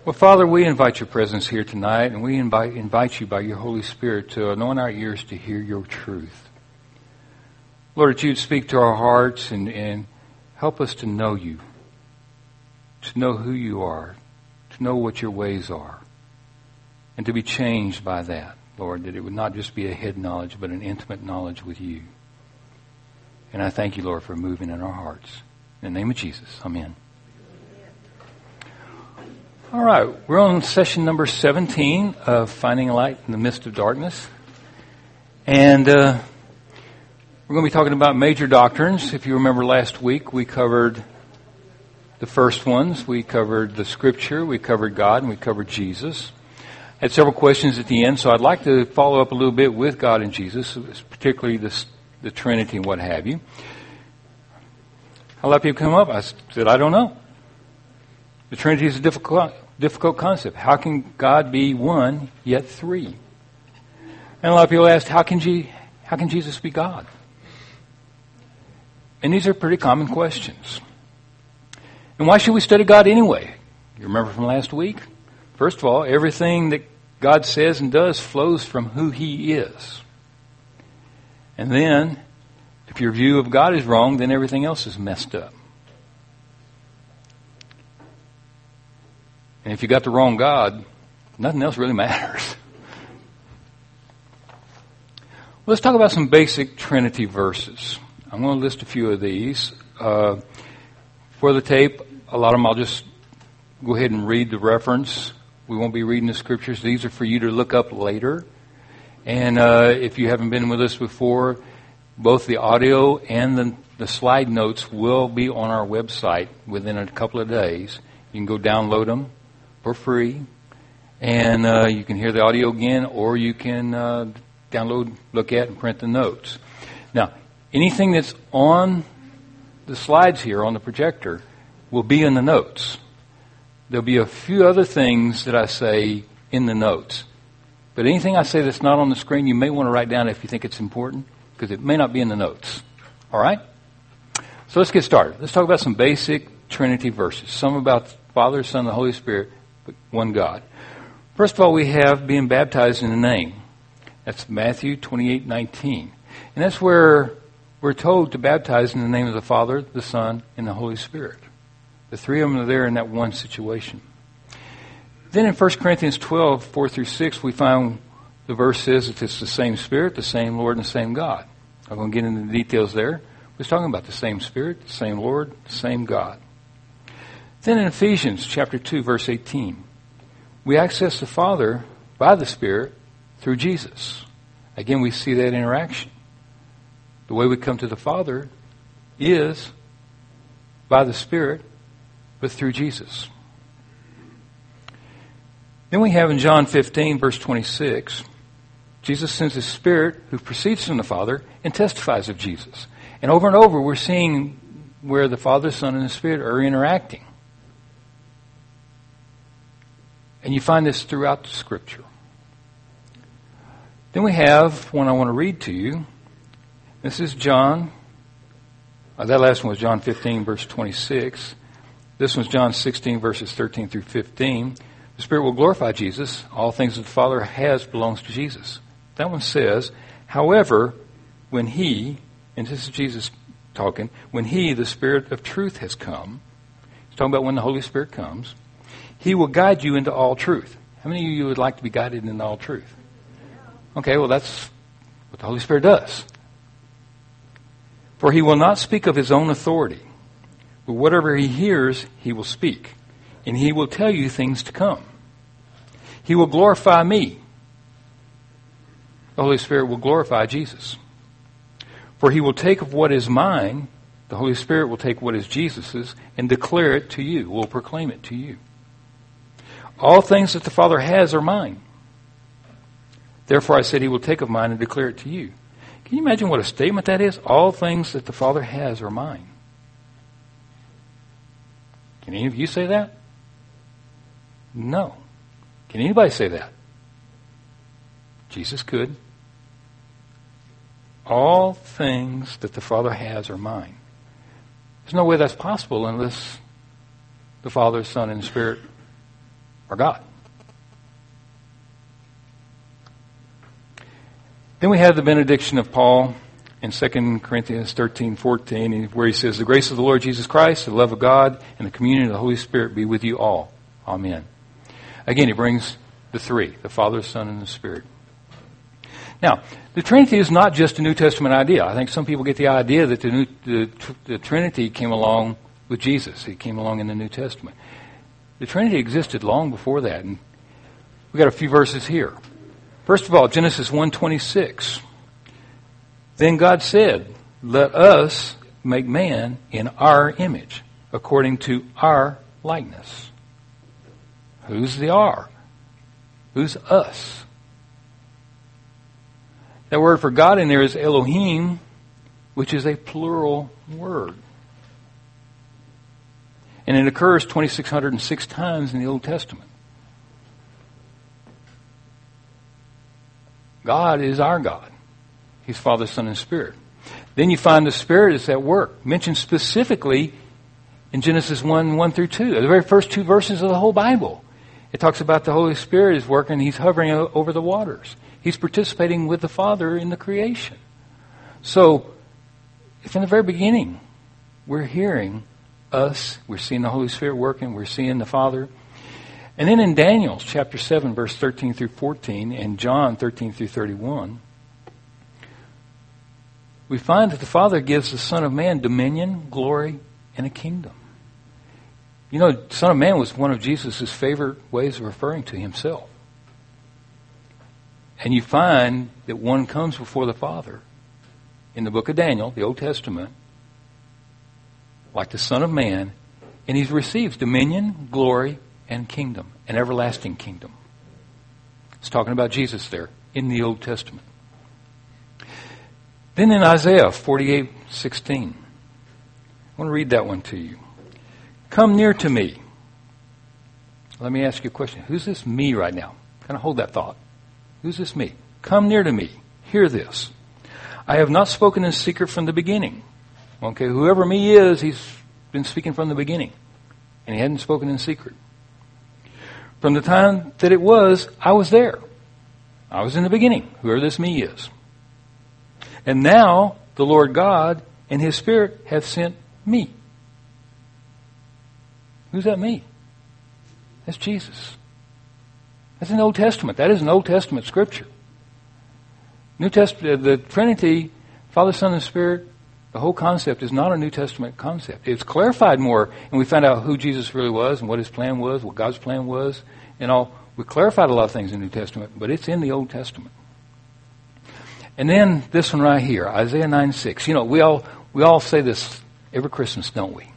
Well, Father, we invite your presence here tonight, and we invite you by your Holy Spirit to anoint our ears to hear your truth. Lord, that you'd speak to our hearts and help us to know you, to know who you are, to know what your ways are, and to be changed by that, Lord, that it would not just be a head knowledge, but an intimate knowledge with you. And I thank you, Lord, for moving in our hearts. In the name of Jesus, amen. All right, we're on session number 17 of Finding Light in the Midst of Darkness. And we're going to be talking about major doctrines. If you remember last week, we covered the first ones. We covered the Scripture, we covered God, and we covered Jesus. I had several questions at the end, so I'd like to follow up a little bit with God and Jesus, particularly the Trinity and what have you. A lot of people come up, I said, I don't know. The Trinity is a difficult concept. How can God be one, yet three? And a lot of people asked, how can Jesus be God? And these are pretty common questions. And why should we study God anyway? You remember from last week? First of all, everything that God says and does flows from who He is. And then, if your view of God is wrong, then everything else is messed up. And if you got the wrong God, nothing else really matters. Let's talk about some basic Trinity verses. I'm going to list a few of these. For the tape, a lot of them I'll just go ahead and read the reference. We won't be reading the scriptures. These are for you to look up later. And if you haven't been with us before, both the audio and the slide notes will be on our website within a couple of days. You can go download them for free, and you can hear the audio again, or you can download, look at, and print the notes. Now, anything that's on the slides here on the projector will be in the notes. There'll be a few other things that I say in the notes. But anything I say that's not on the screen, you may want to write down if you think it's important, because it may not be in the notes. All right? So let's get started. Let's talk about some basic Trinity verses. Some about Father, Son, and the Holy Spirit, but one God. First of all, we have being baptized in the name. That's Matthew 28:19. And that's where we're told to baptize in the name of the Father, the Son, and the Holy Spirit. The three of them are there in that one situation. Then in 1 Corinthians 12:4-6, we find the verse says that it's the same Spirit, the same Lord, and the same God. I'm going to get into the details there. We're talking about the same Spirit, the same Lord, the same God. Then in Ephesians chapter 2, verse 18, we access the Father by the Spirit through Jesus. Again, we see that interaction. The way we come to the Father is by the Spirit, but through Jesus. Then we have in John 15, verse 26, Jesus sends His Spirit who proceeds from the Father and testifies of Jesus. And over we're seeing where the Father, Son, and the Spirit are interacting. And you find this throughout the Scripture. Then we have one I want to read to you. This is John. That last one was John 15, verse 26. This one's John 16, verses 13 through 15. The Spirit will glorify Jesus. All things that the Father has belongs to Jesus. That one says, however, when He, and this is Jesus talking, when He, the Spirit of truth, has come, he's talking about when the Holy Spirit comes, He will guide you into all truth. How many of you would like to be guided into all truth? Okay, well that's what the Holy Spirit does. For He will not speak of His own authority, but whatever He hears, He will speak, and He will tell you things to come. He will glorify me. The Holy Spirit will glorify Jesus. For He will take of what is mine, the Holy Spirit will take what is Jesus's, and declare it to you, will proclaim it to you. All things that the Father has are mine. Therefore I said He will take of mine and declare it to you. Can you imagine what a statement that is? All things that the Father has are mine. Can any of you say that? No. Can anybody say that? Jesus could. All things that the Father has are mine. There's no way that's possible unless the Father, Son, and the Spirit are God. Then we have the benediction of Paul in 2 Corinthians 13:14, where he says, "The grace of the Lord Jesus Christ, the love of God, and the communion of the Holy Spirit be with you all. Amen." Again, he brings the three, the Father, the Son, and the Spirit. Now, the Trinity is not just a New Testament idea. I think some people get the idea that the Trinity came along with Jesus. It came along in the New Testament. The Trinity existed long before that, and we've got a few verses here. First of all, Genesis 1:26. Then God said, "Let us make man in our image, according to our likeness." Who's the "our"? Who's us? That word for God in there is Elohim, which is a plural word. And it occurs 2,606 times in the Old Testament. God is our God. He's Father, Son, and Spirit. Then you find the Spirit is at work, mentioned specifically in Genesis 1 through 2, the very first two verses of the whole Bible. It talks about the Holy Spirit is working, He's hovering over the waters. He's participating with the Father in the creation. So, from the very beginning, we're hearing us, we're seeing the Holy Spirit working, we're seeing the Father. And then in Daniel chapter 7, verse 13 through 14, and John 13 through 31, we find that the Father gives the Son of Man dominion, glory, and a kingdom. You know, Son of Man was one of Jesus' favorite ways of referring to Himself. And you find that one comes before the Father in the book of Daniel, the Old Testament, like the Son of Man, and He receives dominion, glory, and kingdom, an everlasting kingdom. It's talking about Jesus there in the Old Testament. Then in Isaiah 48:16, I want to read that one to you. "Come near to me." Let me ask you a question. Who's this me right now? Kind of hold that thought. Who's this me? "Come near to me. Hear this. I have not spoken in secret from the beginning." Okay, whoever me is, He's been speaking from the beginning. And He hadn't spoken in secret. "From the time that it was, I was there." I was in the beginning, whoever this me is. "And now the Lord God and His Spirit have sent me." Who's that me? That's Jesus. That's in the Old Testament. That is an Old Testament scripture. New Testament, the Trinity, Father, Son, and Spirit, the whole concept is not a New Testament concept. It's clarified more, and we found out who Jesus really was and what His plan was, what God's plan was, and all. We clarified a lot of things in the New Testament, but it's in the Old Testament. And then this one right here, Isaiah 9:6. You know, we all say this every Christmas, don't we?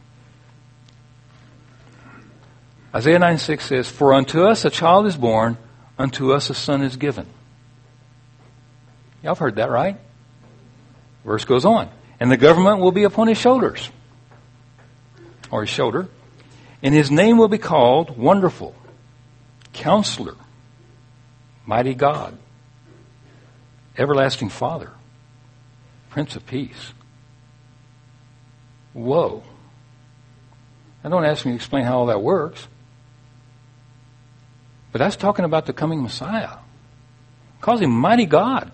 Isaiah 9:6 says, "For unto us a child is born, unto us a son is given." Y'all have heard that, right? Verse goes on. "And the government will be upon His shoulders," or His shoulder, "and His name will be called Wonderful, Counselor, Mighty God, Everlasting Father, Prince of Peace." Whoa. Now don't ask me to explain how all that works. But that's talking about the coming Messiah. Calls Him Mighty God.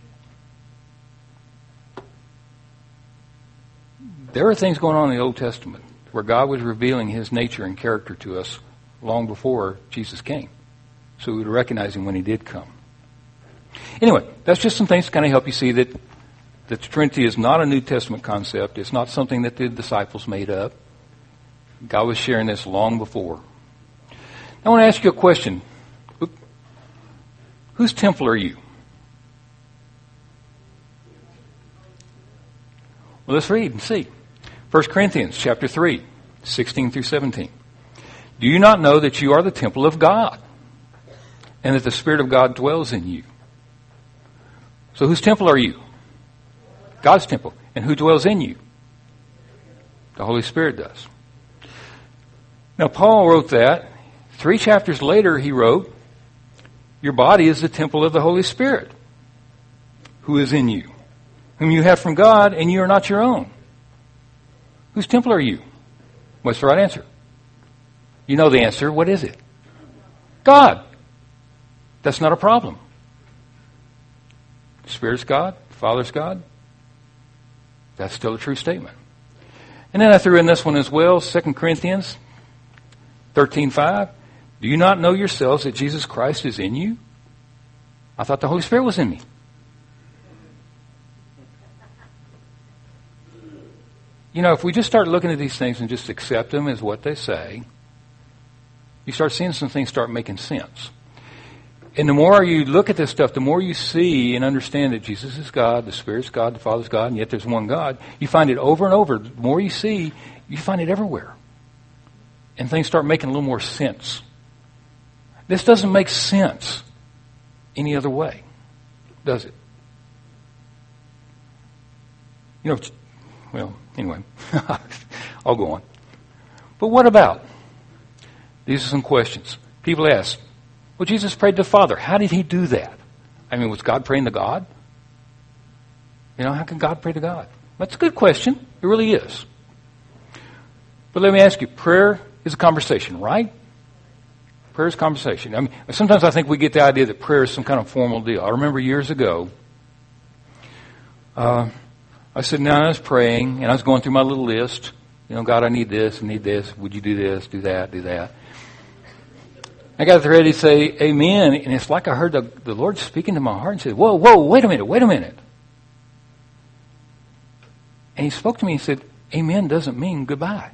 There are things going on in the Old Testament where God was revealing His nature and character to us long before Jesus came. So we would recognize Him when He did come. Anyway, that's just some things to kind of help you see that the Trinity is not a New Testament concept. It's not something that the disciples made up. God was sharing this long before. I want to ask you a question. Whose temple are you? Well, let's read and see. 1 Corinthians chapter 3, 16 through 17. "Do you not know that you are the temple of God, and that the Spirit of God dwells in you?" So whose temple are you? God's temple. And who dwells in you? The Holy Spirit does. Now, Paul wrote that. 3 chapters later, he wrote, "Your body is the temple of the Holy Spirit, who is in you, whom you have from God, and you are not your own." Whose temple are you? What's the right answer? You know the answer. What is it? God. That's not a problem. The Spirit's God, the Father's God. That's still a true statement. And then I threw in this one as well, 2 Corinthians 13:5. Do you not know yourselves that Jesus Christ is in you? I thought the Holy Spirit was in me. You know, if we just start looking at these things and just accept them as what they say, you start seeing some things start making sense. And the more you look at this stuff, the more you see and understand that Jesus is God, the Spirit's God, the Father's God, and yet there's one God. You find it over and over. The more you see, you find it everywhere. And things start making a little more sense. This doesn't make sense any other way, does it? You know, well, anyway, I'll go on. But what about? These are some questions. People ask, well, Jesus prayed to the Father. How did he do that? I mean, was God praying to God? You know, how can God pray to God? That's a good question. It really is. But let me ask you, prayer is a conversation, right? Prayer is conversation. I mean, sometimes I think we get the idea that prayer is some kind of formal deal. I remember years ago, I was sitting down and I was praying, and I was going through my little list. You know, God, I need this, I need this. Would you do this, do that, do that? I got ready to say amen, and it's like I heard the Lord speaking to my heart and said, whoa, wait a minute. And he spoke to me and said, amen doesn't mean goodbye.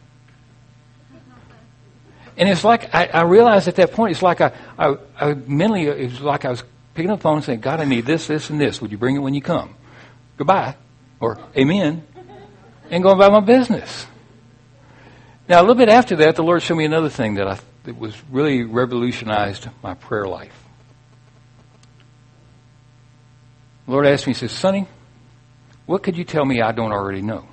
And it's like I realized at that point, it's like I mentally, it was like I was picking up the phone and saying, God, I need this, this, and this. Would you bring it when you come? Goodbye. Or amen. And going about my business. Now, a little bit after that, the Lord showed me another thing that was really revolutionized my prayer life. The Lord asked me, he says, Sonny, what could you tell me I don't already know?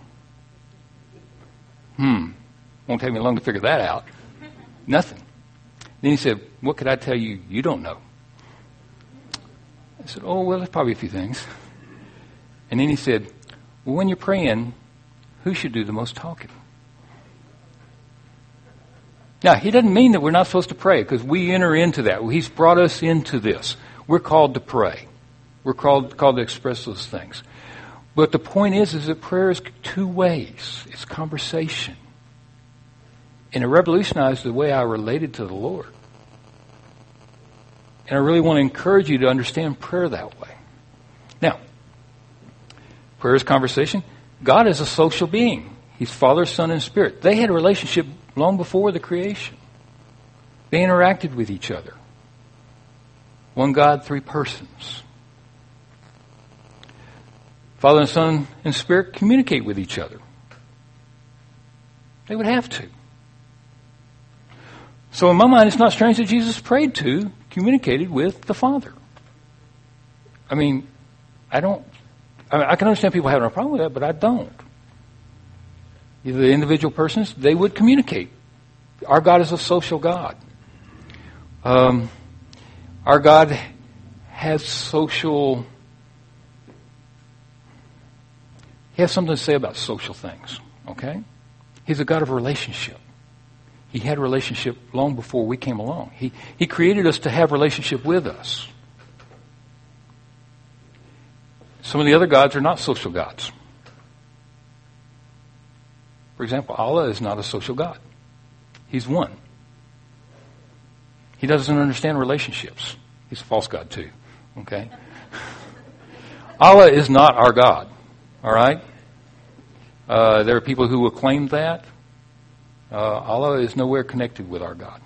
Won't take me long to figure that out. Nothing. Then he said, what could I tell you you don't know? I said, oh, well, there's probably a few things. And then he said, well, when you're praying, who should do the most talking? Now, he doesn't mean that we're not supposed to pray, because we enter into that. He's brought us into this. We're called to pray. We're called to express those things. But the point is that prayer is two ways. It's conversation. And it revolutionized the way I related to the Lord. And I really want to encourage you to understand prayer that way. Now, prayer is conversation. God is a social being. He's Father, Son, and Spirit. They had a relationship long before the creation. They interacted with each other. One God, three persons. Father and Son and Spirit communicate with each other. They would have to. So in my mind, it's not strange that Jesus communicated with the Father. I mean, I can understand people having a problem with that, but I don't. Either the individual persons, they would communicate. Our God is a social God. Our God has social... He has something to say about social things, okay? He's a God of relationship. He had a relationship long before we came along. He created us to have relationship with us. Some of the other gods are not social gods. For example, Allah is not a social God. He's one. He doesn't understand relationships. He's a false god too, okay? Allah is not our God, all right? There are people who will claim that. Allah is nowhere connected with our God.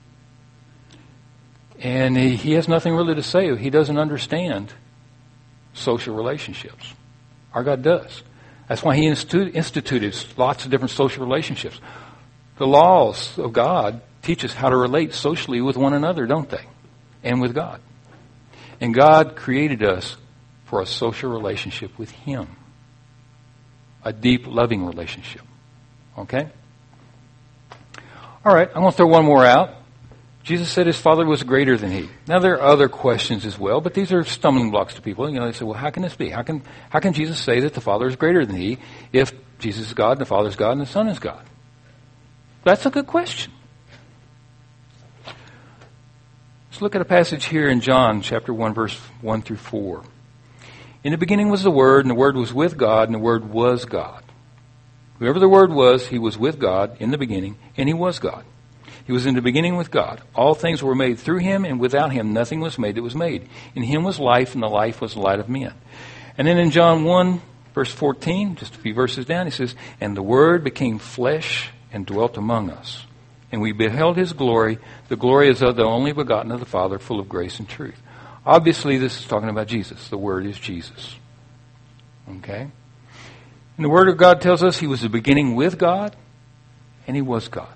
And he has nothing really to say. He doesn't understand social relationships. Our God does. That's why he instituted lots of different social relationships. The laws of God teach us how to relate socially with one another, don't they? And with God. And God created us for a social relationship with him. A deep, loving relationship. Okay? All right, I'm going to throw one more out. Jesus said his Father was greater than he. Now, there are other questions as well, but these are stumbling blocks to people. You know, they say, well, how can this be? How can Jesus say that the Father is greater than he if Jesus is God, and the Father is God, and the Son is God? That's a good question. Let's look at a passage here in John chapter 1, verse 1 through 4. In the beginning was the Word, and the Word was with God, and the Word was God. Whoever the Word was, he was with God in the beginning, and he was God. He was in the beginning with God. All things were made through him, and without him nothing was made that was made. In him was life, and the life was the light of men. And then in John 1, verse 14, just a few verses down, he says, and the Word became flesh and dwelt among us. And we beheld his glory. The glory is of the only begotten of the Father, full of grace and truth. Obviously, this is talking about Jesus. The Word is Jesus. Okay? And the Word of God tells us he was the beginning with God, and he was God.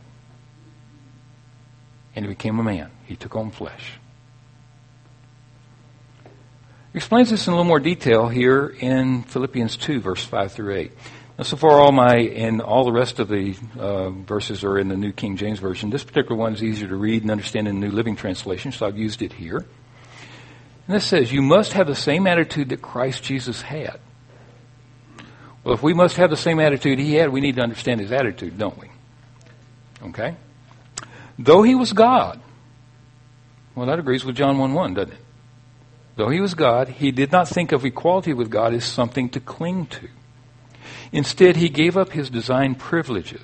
And he became a man. He took on flesh. He explains this in a little more detail here in Philippians 2, verse 5 through 8. Now, so far, all the rest of the verses are in the New King James Version. This particular one is easier to read and understand in the New Living Translation, so I've used it here. And this says, you must have the same attitude that Christ Jesus had. Well, if we must have the same attitude he had, we need to understand his attitude, don't we? Okay? Though he was God. Well, that agrees with John 1:1, doesn't it? Though he was God, he did not think of equality with God as something to cling to. Instead, he gave up his divine privileges.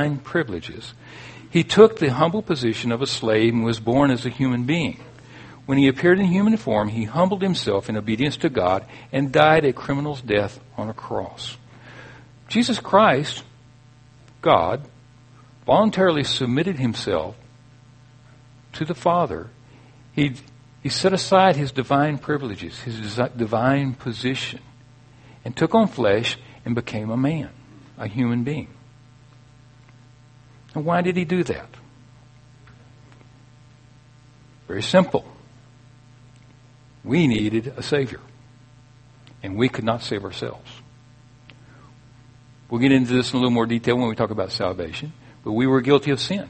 He took the humble position of a slave and was born as a human being. When he appeared in human form, he humbled himself in obedience to God and died a criminal's death on a cross. Jesus Christ, God, voluntarily submitted himself to the Father. He set aside his divine privileges, his divine position, and took on flesh and became a man, a human being. And why did he do that? Very simple. We needed a Savior, and we could not save ourselves. We'll get into this in a little more detail when we talk about salvation, but we were guilty of sin.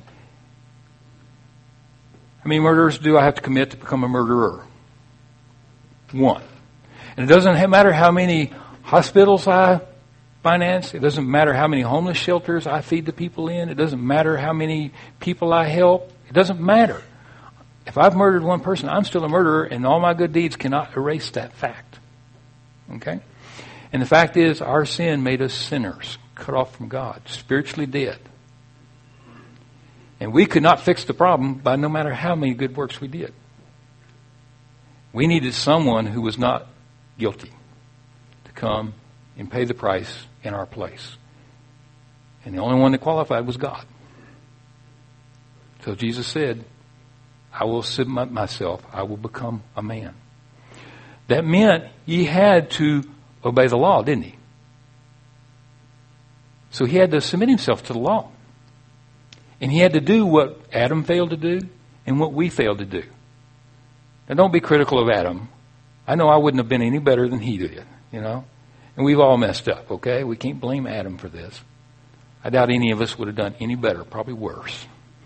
How many murders do I have to commit to become a murderer? One. And it doesn't matter how many hospitals I finance. It doesn't matter how many homeless shelters I feed the people in. It doesn't matter how many people I help. It doesn't matter. If I've murdered one person, I'm still a murderer, and all my good deeds cannot erase that fact. Okay? And the fact is, our sin made us sinners, cut off from God, spiritually dead. And we could not fix the problem by no matter how many good works we did. We needed someone who was not guilty to come and pay the price in our place. And the only one that qualified was God. So Jesus said, I will submit myself. I will become a man. That meant he had to obey the law, didn't he? So he had to submit himself to the law. And he had to do what Adam failed to do and what we failed to do. Now, don't be critical of Adam. I know I wouldn't have been any better than he did, you know. And we've all messed up, okay? We can't blame Adam for this. I doubt any of us would have done any better, probably worse.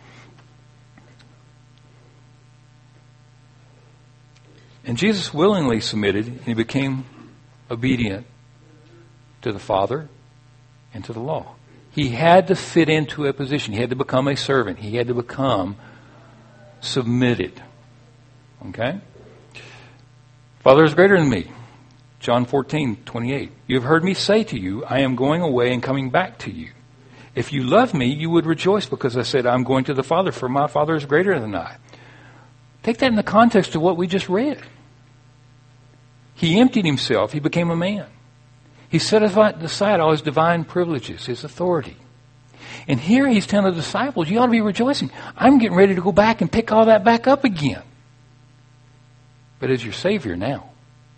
And Jesus willingly submitted, and he became obedient to the Father and to the law. He had to fit into a position. He had to become a servant. He had to become submitted. Okay? Father is greater than me. John 14:28. You have heard me say to you, I am going away and coming back to you. If you love me, you would rejoice because I said, I'm going to the Father, for my Father is greater than I. Take that in the context of what we just read. He emptied himself. He became a man. He set aside all his divine privileges, his authority. And here he's telling the disciples, you ought to be rejoicing. I'm getting ready to go back and pick all that back up again. But as your Savior now.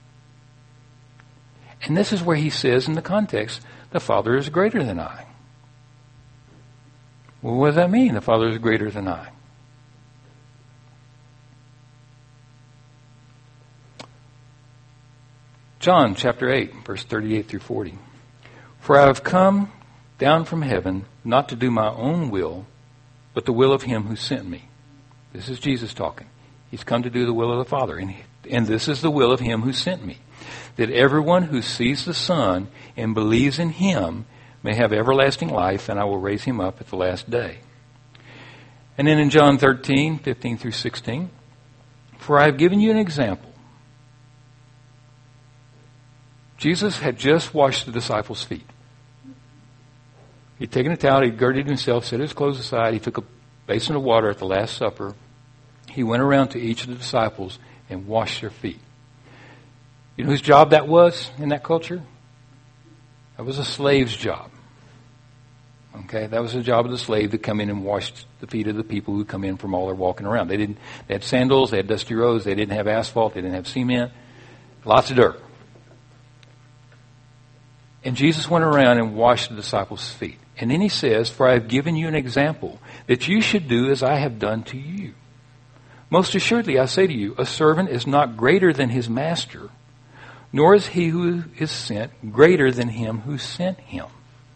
And this is where he says in the context, the Father is greater than I. Well, what does that mean? The Father is greater than I. John chapter 8, verse 38 through 40. For I have come down from heaven not to do my own will, but the will of him who sent me. This is Jesus talking. He's come to do the will of the Father. And this is the will of him who sent me, that everyone who sees the Son and believes in him may have everlasting life, and I will raise him up at the last day. And then in John 13, 15 through 16, For I have given you an example. Jesus had just washed the disciples' feet. He'd taken a towel, he'd girded himself, set his clothes aside, he took a basin of water at the Last Supper. He went around to each of the disciples and washed their feet. You know whose job that was in that culture? That was a slave's job. Okay, that was the job of the slave to come in and wash the feet of the people who come in from all their walking around. They had sandals, they had dusty roads, they didn't have asphalt, they didn't have cement, lots of dirt. And Jesus went around and washed the disciples' feet. And then he says, for I have given you an example that you should do as I have done to you. Most assuredly, I say to you, a servant is not greater than his master, nor is he who is sent greater than him who sent him.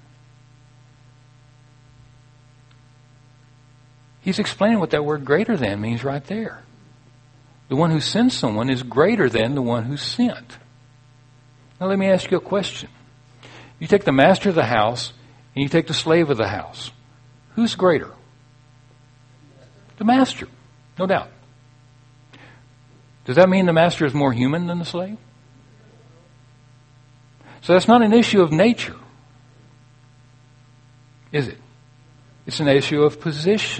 He's explaining what that word greater than means right there. The one who sends someone is greater than the one who's sent. Now let me ask you a question. You take the master of the house and you take the slave of the house. Who's greater? The master, no doubt. Does that mean the master is more human than the slave? So that's not an issue of nature, is it? It's an issue of position.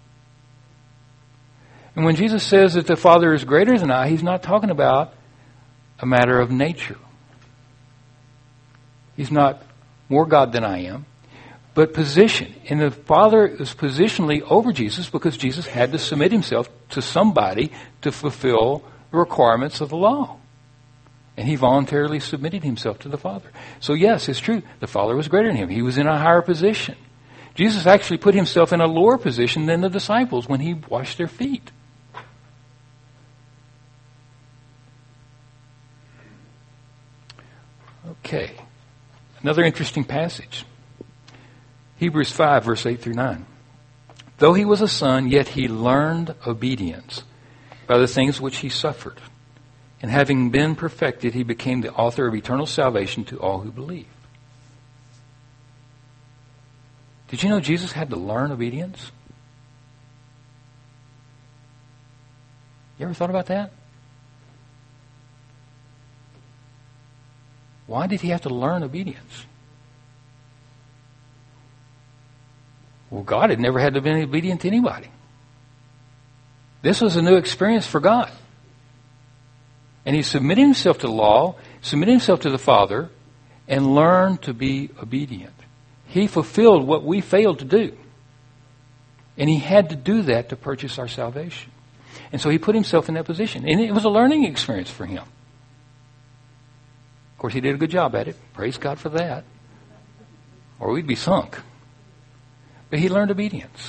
And when Jesus says that the Father is greater than I, he's not talking about a matter of nature. He's not more God than I am, but position. And the Father is positionally over Jesus because Jesus had to submit himself to somebody to fulfill the requirements of the law. And he voluntarily submitted himself to the Father. So yes, it's true. The Father was greater than him. He was in a higher position. Jesus actually put himself in a lower position than the disciples when he washed their feet. Okay. Another interesting passage. Hebrews 5, verse 8 through 9. Though he was a son, yet he learned obedience by the things which he suffered. And having been perfected, he became the author of eternal salvation to all who believe. Did you know Jesus had to learn obedience? You ever thought about that? Why did he have to learn obedience? Well, God had never had to be obedient to anybody. This was a new experience for God. And he submitted himself to the law, submitted himself to the Father, and learned to be obedient. He fulfilled what we failed to do. And he had to do that to purchase our salvation. And so he put himself in that position. And it was a learning experience for him. Of course, he did a good job at it. Praise God for that. Or we'd be sunk. But he learned obedience.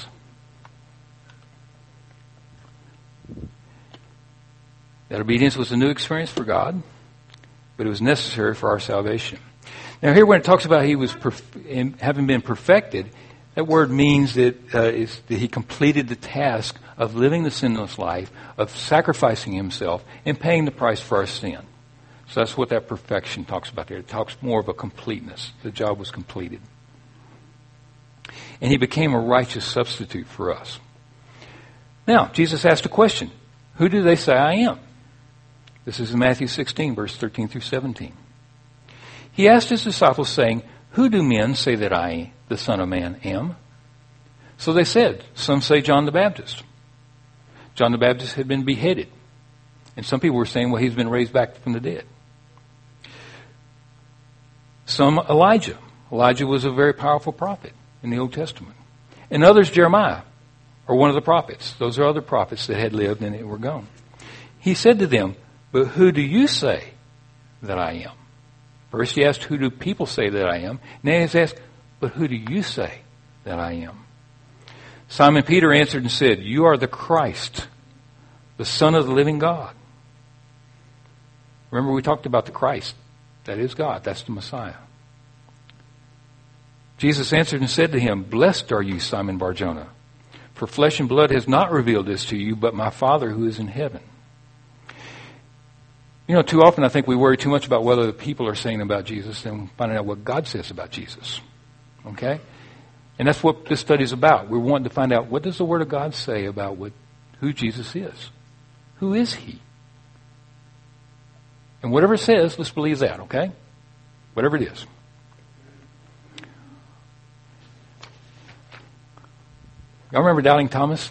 That obedience was a new experience for God, but it was necessary for our salvation. Now here when it talks about he was having been perfected, that word means that he completed the task of living the sinless life, of sacrificing himself, and paying the price for our sin. So that's what that perfection talks about there. It talks more of a completeness. The job was completed. And he became a righteous substitute for us. Now, Jesus asked a question. Who do they say I am? This is in Matthew 16, verse 13 through 17. He asked his disciples, saying, who do men say that I, the Son of Man, am? So they said, some say John the Baptist. John the Baptist had been beheaded. And some people were saying, well, he's been raised back from the dead. Some Elijah. Elijah was a very powerful prophet in the Old Testament. And others Jeremiah, or one of the prophets. Those are other prophets that had lived and were gone. He said to them, but who do you say that I am? First he asked, who do people say that I am? Now he's asked, but who do you say that I am? Simon Peter answered and said, you are the Christ, the Son of the living God. Remember we talked about the Christ. That is God. That's the Messiah. Jesus answered and said to him, blessed are you, Simon Bar-Jonah, for flesh and blood has not revealed this to you, but my Father who is in heaven. You know, too often I think we worry too much about what other people are saying about Jesus than finding out what God says about Jesus. Okay? And that's what this study is about. We're wanting to find out, what does the Word of God say about who Jesus is? Who is he? And whatever it says, let's believe that, okay? Whatever it is. Y'all remember doubting Thomas?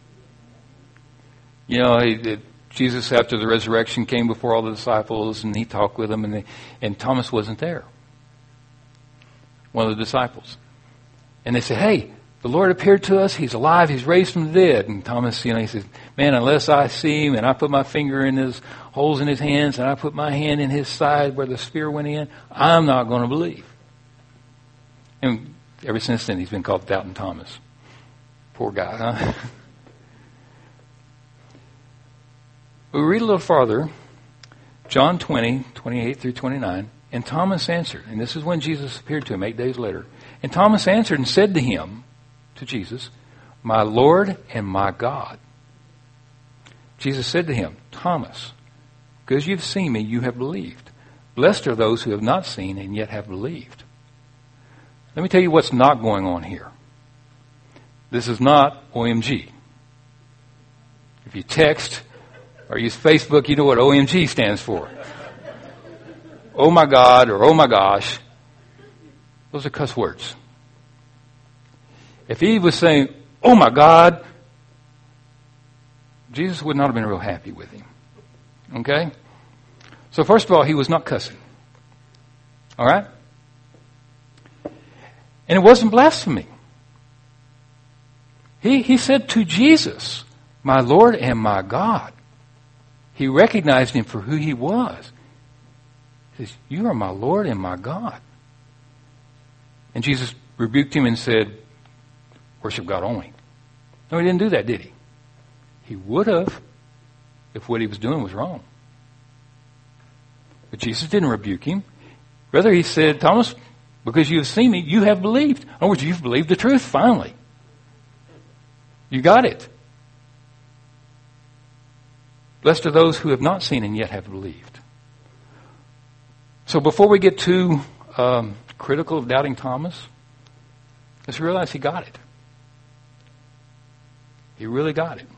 You know, Jesus, after the resurrection, came before all the disciples, and he talked with them, and Thomas wasn't there. One of the disciples. And they said, hey, the Lord appeared to us. He's alive. He's raised from the dead. And Thomas, he said, man, unless I see him and I put my finger in his holes in his hands and I put my hand in his side where the spear went in, I'm not going to believe. And ever since then, he's been called Doubting Thomas. Poor guy, huh? We read a little farther, John 20, 28 through 29. And Thomas answered, and this is when Jesus appeared to him 8 days later. And Thomas answered and said to him, to Jesus, my Lord and my God. Jesus said to him, Thomas, because you've seen me, you have believed. Blessed are those who have not seen and yet have believed. Let me tell you what's not going on here. This is not OMG. If you text or use Facebook, you know what OMG stands for. Oh my God or oh my gosh. Those are cuss words. If Eve was saying, oh my God, Jesus would not have been real happy with him. Okay? So first of all, he was not cussing. All right? And it wasn't blasphemy. He said to Jesus, my Lord and my God. He recognized him for who he was. He says, you are my Lord and my God. And Jesus rebuked him and said, worship God only. No, he didn't do that, did he? He would have if what he was doing was wrong. But Jesus didn't rebuke him. Rather, he said, Thomas, because you have seen me, you have believed. In other words, you've believed the truth, finally. You got it. Blessed are those who have not seen and yet have believed. So before we get too critical of doubting Thomas, let's realize he got it. He really got it.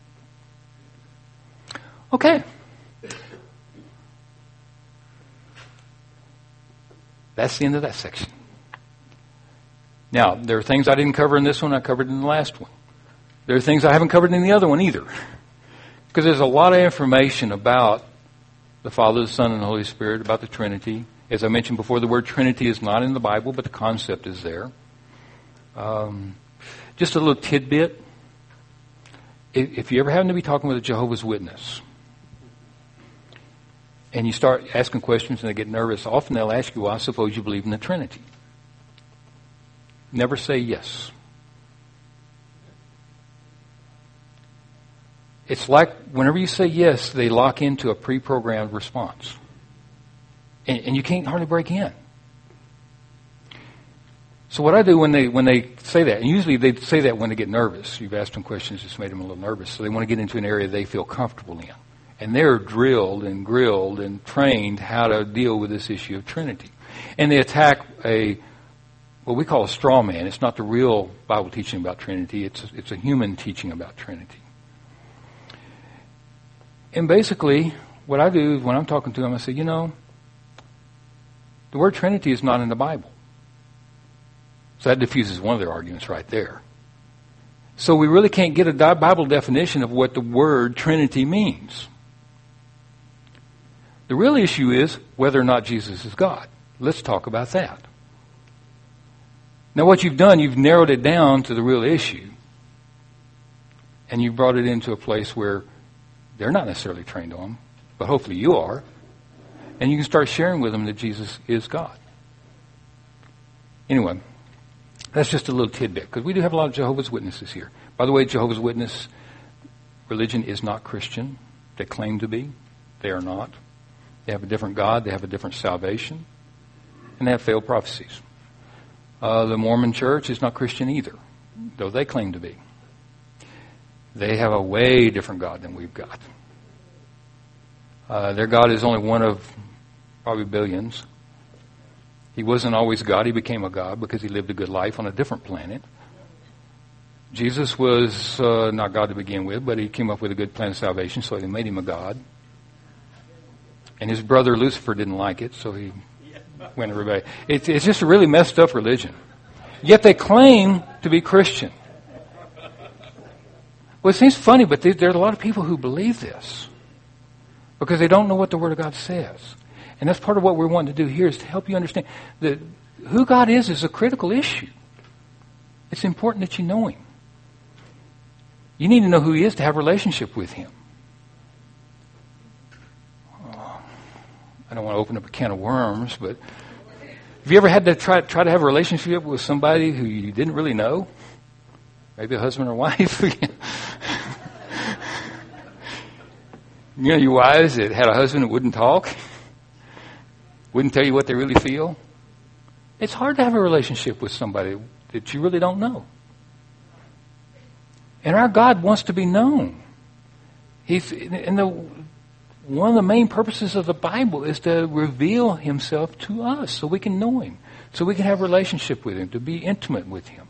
Okay. That's the end of that section. Now, there are things I didn't cover in this one, I covered in the last one. There are things I haven't covered in the other one either. Because there's a lot of information about the Father, the Son, and the Holy Spirit, about the Trinity. As I mentioned before, the word Trinity is not in the Bible, but the concept is there. Just a little tidbit. If you ever happen to be talking with a Jehovah's Witness, and you start asking questions and they get nervous, often they'll ask you, well, I suppose you believe in the Trinity. Never say yes. It's like whenever you say yes, they lock into a pre-programmed response. And you can't hardly break in. So what I do when they say that, and usually they say that when they get nervous. You've asked them questions that's made them a little nervous. So they want to get into an area they feel comfortable in. And they're drilled and grilled and trained how to deal with this issue of Trinity. And they attack what we call a straw man. It's not the real Bible teaching about Trinity. It's a human teaching about Trinity. And basically, what I do is when I'm talking to them, I say, the word Trinity is not in the Bible. So that diffuses one of their arguments right there. So we really can't get a Bible definition of what the word Trinity means. The real issue is whether or not Jesus is God. Let's talk about that. Now what you've done, you've narrowed it down to the real issue. And you've brought it into a place where they're not necessarily trained on, but hopefully you are. And you can start sharing with them that Jesus is God. Anyway, that's just a little tidbit, because we do have a lot of Jehovah's Witnesses here. By the way, Jehovah's Witness religion is not Christian. They claim to be. They are not. They have a different God. They have a different salvation. And they have failed prophecies. The Mormon Church is not Christian either, though they claim to be. They have a way different God than we've got. Their God is only one of probably billions. He wasn't always God. He became a God because he lived a good life on a different planet. Jesus was not God to begin with, but he came up with a good plan of salvation, so they made him a God. And his brother Lucifer didn't like it, so he went to rebellion. It's just a really messed up religion. Yet they claim to be Christian. Well, it seems funny, but there are a lot of people who believe this because they don't know what the Word of God says. And that's part of what we're wanting to do here is to help you understand that who God is a critical issue. It's important that you know Him. You need to know who He is to have a relationship with Him. I don't want to open up a can of worms, but have you ever had to try to have a relationship with somebody who you didn't really know? Maybe a husband or wife? You know, you wives that had a husband that wouldn't talk, wouldn't tell you what they really feel. It's hard to have a relationship with somebody that you really don't know. And our God wants to be known. One of the main purposes of the Bible is to reveal Himself to us so we can know Him, so we can have a relationship with Him, to be intimate with Him.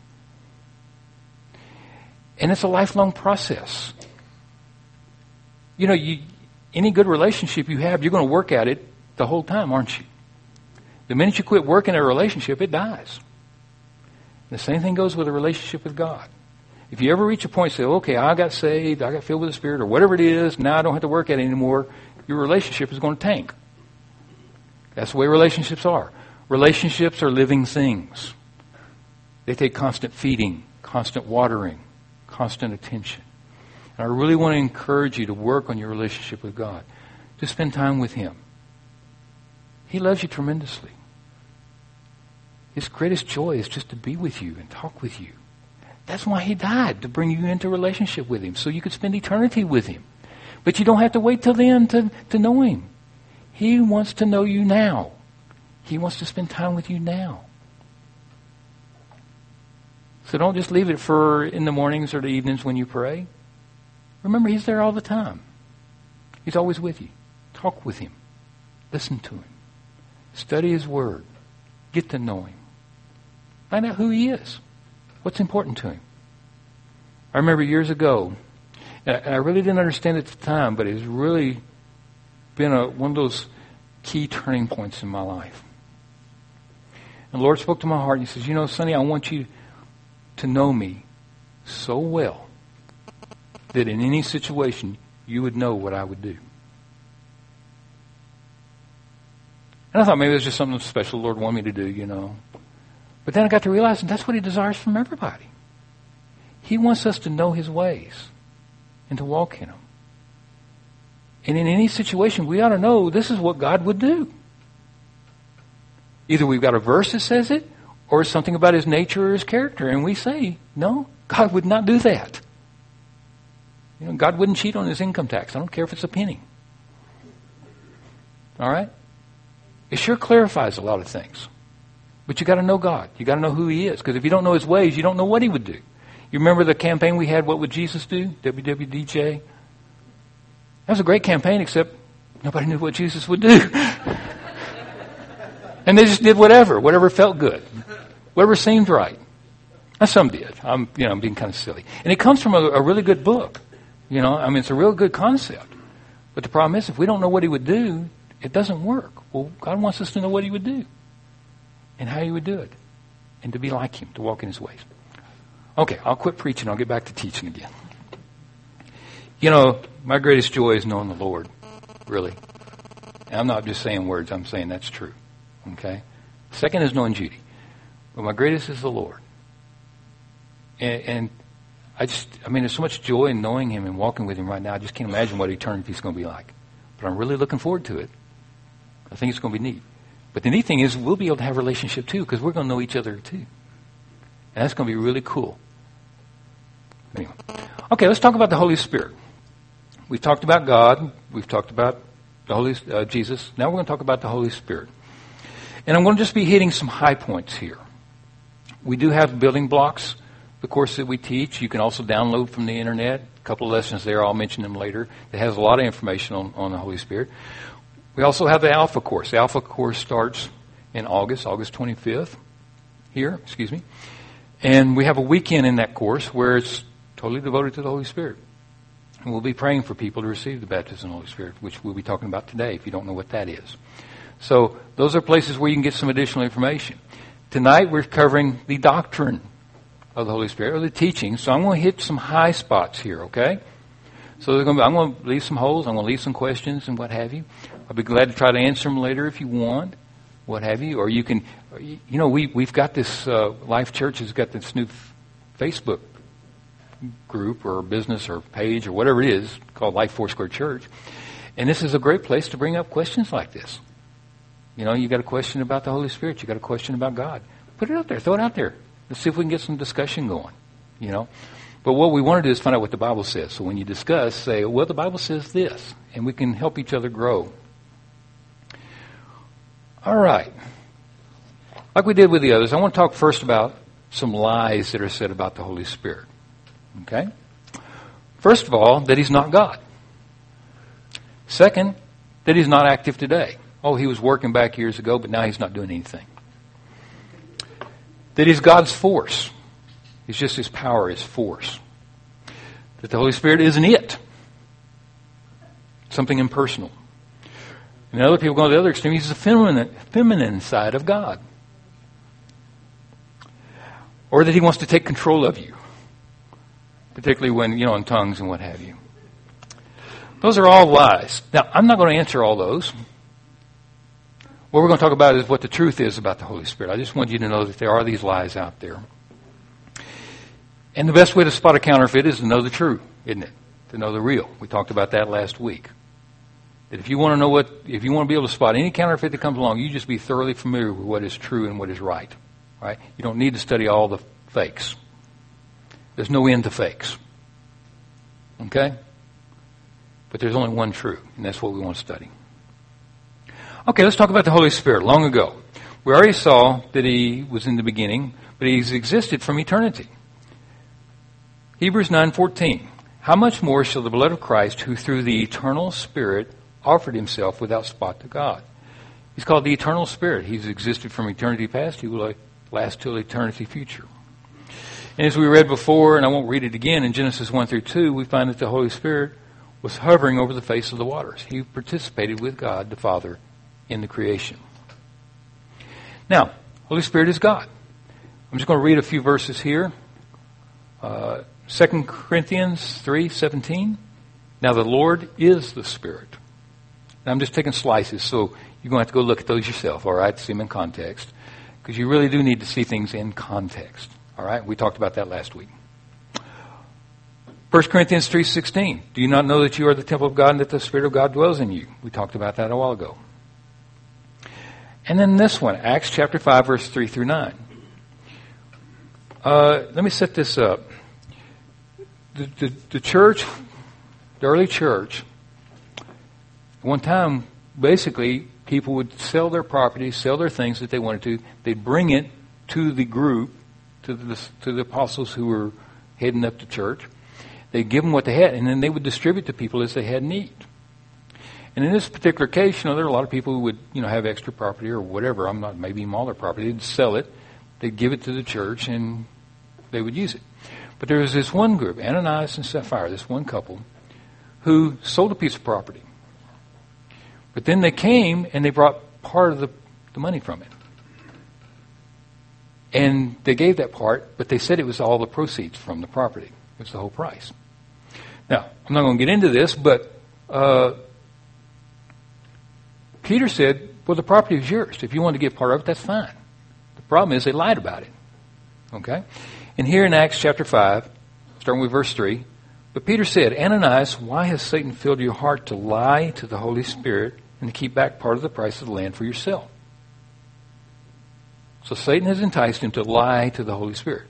And it's a lifelong process. You know, any good relationship you have, you're going to work at it the whole time, aren't you? The minute you quit working at a relationship, it dies. The same thing goes with a relationship with God. If you ever reach a point and say, okay, I got saved, I got filled with the Spirit, or whatever it is, now I don't have to work at it anymore, your relationship is going to tank. That's the way relationships are. Relationships are living things. They take constant feeding, constant watering, constant attention. And I really want to encourage you to work on your relationship with God, to spend time with Him. He loves you tremendously. His greatest joy is just to be with you and talk with you. That's why He died, to bring you into a relationship with Him, so you could spend eternity with Him. But you don't have to wait till then to know Him. He wants to know you now. He wants to spend time with you now. So don't just leave it for in the mornings or the evenings when you pray. Remember, He's there all the time. He's always with you. Talk with Him. Listen to Him. Study His Word. Get to know Him. Find out who He is. What's important to Him. I remember years ago, and I really didn't understand it at the time, but it's really been one of those key turning points in my life. And the Lord spoke to my heart and He says, you know, Sonny, I want you to know me so well that in any situation you would know what I would do. And I thought maybe it was just something special the Lord wanted me to do, you know. But then I got to realize that that's what He desires from everybody. He wants us to know His ways and to walk in them. And in any situation, we ought to know this is what God would do. Either we've got a verse that says it, or it's something about His nature or His character. And we say, no, God would not do that. You know, God wouldn't cheat on His income tax. I don't care if it's a penny. All right? It sure clarifies a lot of things. But you got to know God. You got to know who He is. Because if you don't know His ways, you don't know what He would do. You remember the campaign we had, What Would Jesus Do? WWDJ. That was a great campaign, except nobody knew what Jesus would do. And they just did whatever felt good, whatever seemed right. And some did. I'm being kind of silly. And it comes from a really good book. You know, I mean, it's a real good concept. But the problem is, if we don't know what He would do, it doesn't work. Well, God wants us to know what He would do and how He would do it and to be like Him, to walk in His ways. Okay, I'll quit preaching. I'll get back to teaching again. You know, my greatest joy is knowing the Lord, really. And I'm not just saying words. I'm saying that's true. Okay? Second is knowing Judy. But my greatest is the Lord. And there's so much joy in knowing Him and walking with Him right now. I just can't imagine what eternity is going to be like. But I'm really looking forward to it. I think it's going to be neat. But the neat thing is we'll be able to have a relationship too, because we're going to know each other too. And that's going to be really cool. Anyway. Okay, let's talk about the Holy Spirit. We've talked about God. We've talked about the Jesus. Now we're going to talk about the Holy Spirit. And I'm going to just be hitting some high points here. We do have building blocks, the course that we teach. You can also download from the internet. A couple of lessons there. I'll mention them later. It has a lot of information on the Holy Spirit. We also have the Alpha course. The Alpha course starts in August 25th. And we have a weekend in that course where it's totally devoted to the Holy Spirit. And we'll be praying for people to receive the baptism of the Holy Spirit, which we'll be talking about today if you don't know what that is. So those are places where you can get some additional information. Tonight we're covering the doctrine of the Holy Spirit, or the teaching. So I'm going to hit some high spots here, okay? So I'm going to leave some holes. I'm going to leave some questions and what have you. I'll be glad to try to answer them later if you want, what have you. Or you can, we've got this, Life Church has got this new Facebook group or business or page or whatever it is called Life Foursquare Church. And this is a great place to bring up questions like this. You got a question about the Holy Spirit. You got a question about God. Put it out there. Throw it out there. Let's see if we can get some discussion going, But what we want to do is find out what the Bible says. So when you discuss, say, well, the Bible says this. And we can help each other grow. All right. Like we did with the others, I want to talk first about some lies that are said about the Holy Spirit. Okay? First of all, that He's not God. Second, that He's not active today. Oh, He was working back years ago, but now He's not doing anything. That He's God's force. It's just His power, His force. That the Holy Spirit isn't it. Something impersonal. And other people go to the other extreme. He's the feminine side of God. Or that He wants to take control of you. Particularly when, in tongues and what have you. Those are all lies. Now, I'm not going to answer all those. What we're going to talk about is what the truth is about the Holy Spirit. I just want you to know that there are these lies out there. And the best way to spot a counterfeit is to know the true, isn't it? To know the real. We talked about that last week. That if you want to be able to spot any counterfeit that comes along, you just be thoroughly familiar with what is true and what is right. Right? You don't need to study all the fakes. There's no end to fakes. Okay? But there's only one true, and that's what we want to study. Okay, let's talk about the Holy Spirit. Long ago, we already saw that He was in the beginning, but He's existed from eternity. Hebrews 9:14. How much more shall the blood of Christ, who through the eternal Spirit offered Himself without spot to God? He's called the eternal Spirit. He's existed from eternity past. He will last till eternity future. And as we read before, and I won't read it again, in Genesis 1-2, we find that the Holy Spirit was hovering over the face of the waters. He participated with God, the Father, in the creation. Now, Holy Spirit is God. I'm just going to read a few verses here. 2 Corinthians 3:17. Now the Lord is the Spirit. Now I'm just taking slices, so you're going to have to go look at those yourself, all right, to see them in context. Because you really do need to see things in context. All right? We talked about that last week. 1 Corinthians 3:16. Do you not know that you are the temple of God and that the Spirit of God dwells in you? We talked about that a while ago. And then this one, Acts chapter 5, verse 3-9. Let me set this up. The church, the early church, at one time, basically, people would sell their property, sell their things that they wanted to. They'd bring it to the group, to the apostles who were heading up the church. They'd give them what they had, and then they would distribute to people as they had need. And in this particular case, there are a lot of people who would, have extra property or whatever. Maybe even all their property. They'd sell it. They'd give it to the church, and they would use it. But there was this one group, Ananias and Sapphira, this one couple, who sold a piece of property. But then they came and they brought part of the money from it. And they gave that part, but they said it was all the proceeds from the property. It was the whole price. Now, I'm not going to get into this, but Peter said, well, the property is yours. If you want to give part of it, that's fine. The problem is they lied about it. Okay? And here in Acts chapter 5, starting with verse 3, but Peter said, Ananias, why has Satan filled your heart to lie to the Holy Spirit and to keep back part of the price of the land for yourself? So Satan has enticed him to lie to the Holy Spirit.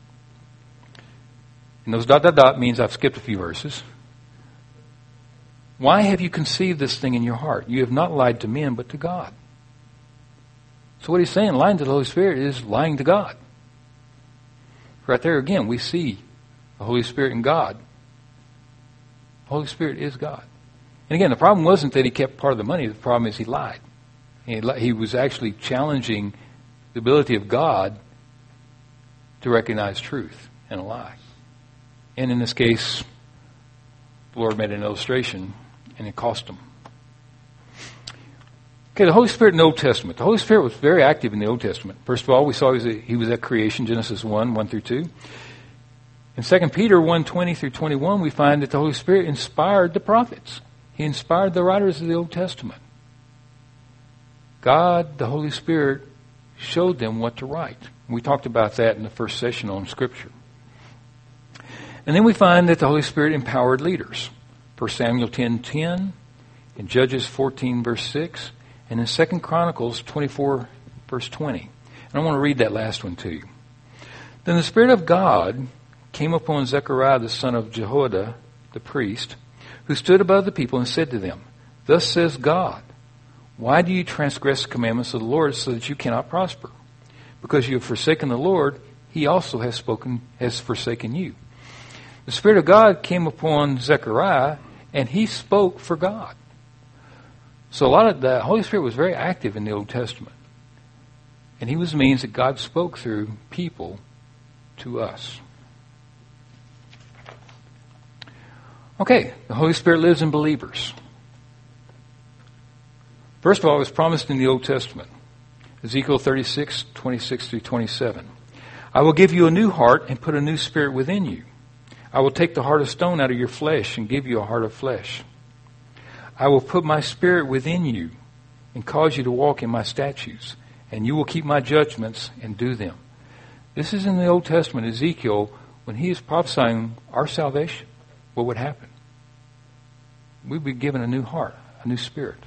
And those ... means I've skipped a few verses. Why have you conceived this thing in your heart? You have not lied to men, but to God. So what he's saying, lying to the Holy Spirit, is lying to God. Right there again, we see the Holy Spirit and God. The Holy Spirit is God. And again, the problem wasn't that he kept part of the money. The problem is he lied. He was actually challenging the ability of God to recognize truth and a lie. And in this case, the Lord made an illustration, and it cost him. Okay, the Holy Spirit in the Old Testament. The Holy Spirit was very active in the Old Testament. First of all, we saw he was at creation, Genesis 1 through 2. In 2 Peter 1:20 through 21, we find that the Holy Spirit inspired the prophets. He inspired the writers of the Old Testament. God, the Holy Spirit, showed them what to write. We talked about that in the first session on Scripture. And then we find that the Holy Spirit empowered leaders. 1 Samuel 10:10, in Judges 14 verse 6, and in 2 Chronicles 24 verse 20. And I want to read that last one to you. Then the Spirit of God came upon Zechariah the son of Jehoiada, the priest, who stood above the people and said to them, Thus says God, why do you transgress the commandments of the Lord so that you cannot prosper? Because you have forsaken the Lord, he also has forsaken you. The Spirit of God came upon Zechariah, and he spoke for God. So the Holy Spirit was very active in the Old Testament. And he was the means that God spoke through people to us. Okay, the Holy Spirit lives in believers. First of all, it was promised in the Old Testament. Ezekiel 36:26 through 27. I will give you a new heart and put a new spirit within you. I will take the heart of stone out of your flesh and give you a heart of flesh. I will put my spirit within you and cause you to walk in my statutes, and you will keep my judgments and do them. This is in the Old Testament, Ezekiel, when he is prophesying our salvation, what would happen. We'd be given a new heart, a new spirit,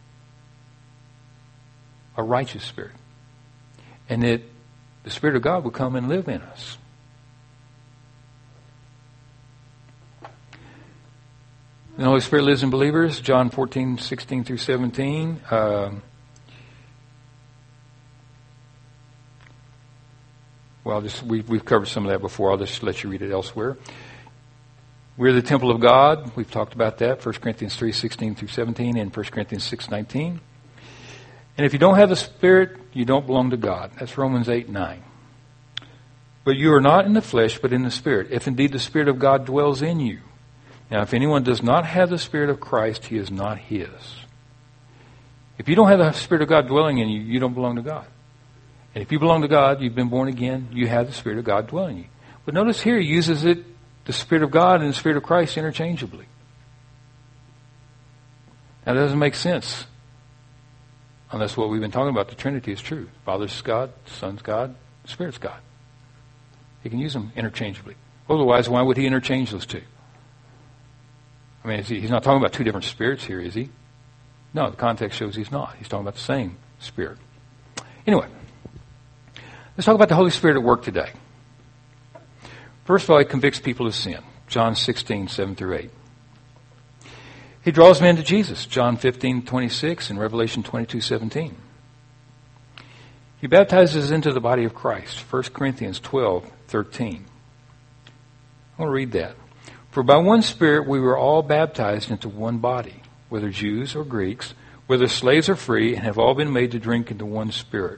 a righteous spirit, and that the Spirit of God would come and live in us. The Holy Spirit lives in believers, John 14:16 through 17. We've covered some of that before. I'll just let you read it elsewhere. We're the temple of God. We've talked about that, 1 Corinthians 3:16 through 17 and 1 Corinthians 6:19. And if you don't have the Spirit, you don't belong to God. That's Romans 8:9. But you are not in the flesh, but in the Spirit, if indeed the Spirit of God dwells in you. Now, if anyone does not have the Spirit of Christ, he is not his. If you don't have the Spirit of God dwelling in you, you don't belong to God. And if you belong to God, you've been born again, you have the Spirit of God dwelling in you. But notice here, he uses the Spirit of God and the Spirit of Christ interchangeably. Now, that doesn't make sense unless what we've been talking about, the Trinity, is true. Father's God, Son's God, Spirit's God. He can use them interchangeably. Otherwise, why would he interchange those two? I mean, he's not talking about two different spirits here, is he? No, the context shows he's not. He's talking about the same Spirit. Anyway, let's talk about the Holy Spirit at work today. First of all, he convicts people of sin. John 16:7 through 8. He draws men to Jesus. John 15:26 and Revelation 22:17. He baptizes into the body of Christ. 1 Corinthians 12:13. I want to read that. For by one Spirit we were all baptized into one body, whether Jews or Greeks, whether slaves or free, and have all been made to drink into one Spirit.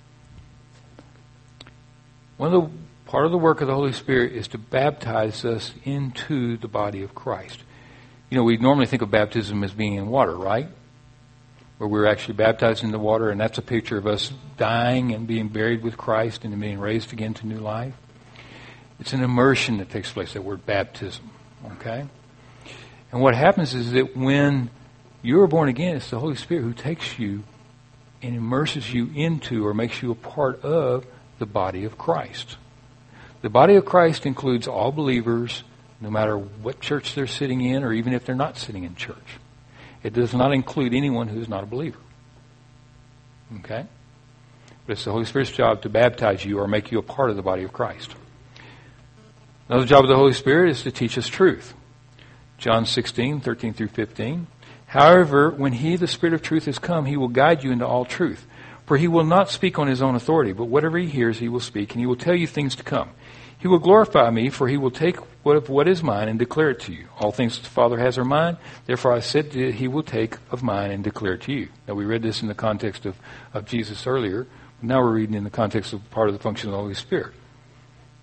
Part of the work of the Holy Spirit is to baptize us into the body of Christ. You know, we normally think of baptism as being in water, right? Where we're actually baptized in the water, and that's a picture of us dying and being buried with Christ and being raised again to new life. It's an immersion that takes place, that word baptism. Okay? And what happens is that when you're born again, it's the Holy Spirit who takes you and immerses you into or makes you a part of the body of Christ. The body of Christ includes all believers, no matter what church they're sitting in or even if they're not sitting in church. It does not include anyone who is not a believer. Okay? But it's the Holy Spirit's job to baptize you or make you a part of the body of Christ. Another job of the Holy Spirit is to teach us truth. John 16:13 through 15. However, when he, the Spirit of truth, has come, he will guide you into all truth. For he will not speak on his own authority, but whatever he hears he will speak, and he will tell you things to come. He will glorify me, for he will take what is mine and declare it to you. All things that the Father has are mine, therefore I said that he will take of mine and declare it to you. Now we read this in the context of Jesus earlier, but now we're reading in the context of part of the function of the Holy Spirit.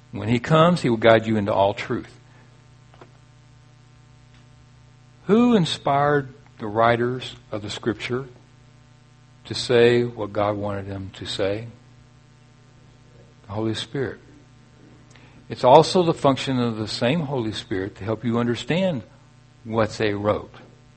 When He comes, He will guide you into all truth. Who inspired the writers of the Scripture to say what God wanted them to say? The Holy Spirit. It's also the function of the same Holy Spirit to help you understand what they wrote.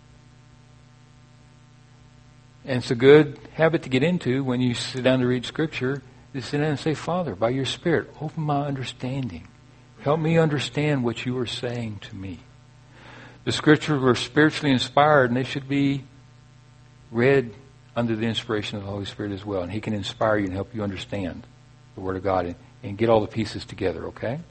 And it's a good habit to get into when you sit down to read Scripture, to sit down and say, Father, by your Spirit, open my understanding. Help me understand what you are saying to me. The Scriptures were spiritually inspired, and they should be read under the inspiration of the Holy Spirit as well. And He can inspire you and help you understand the Word of God and get all the pieces together, okay?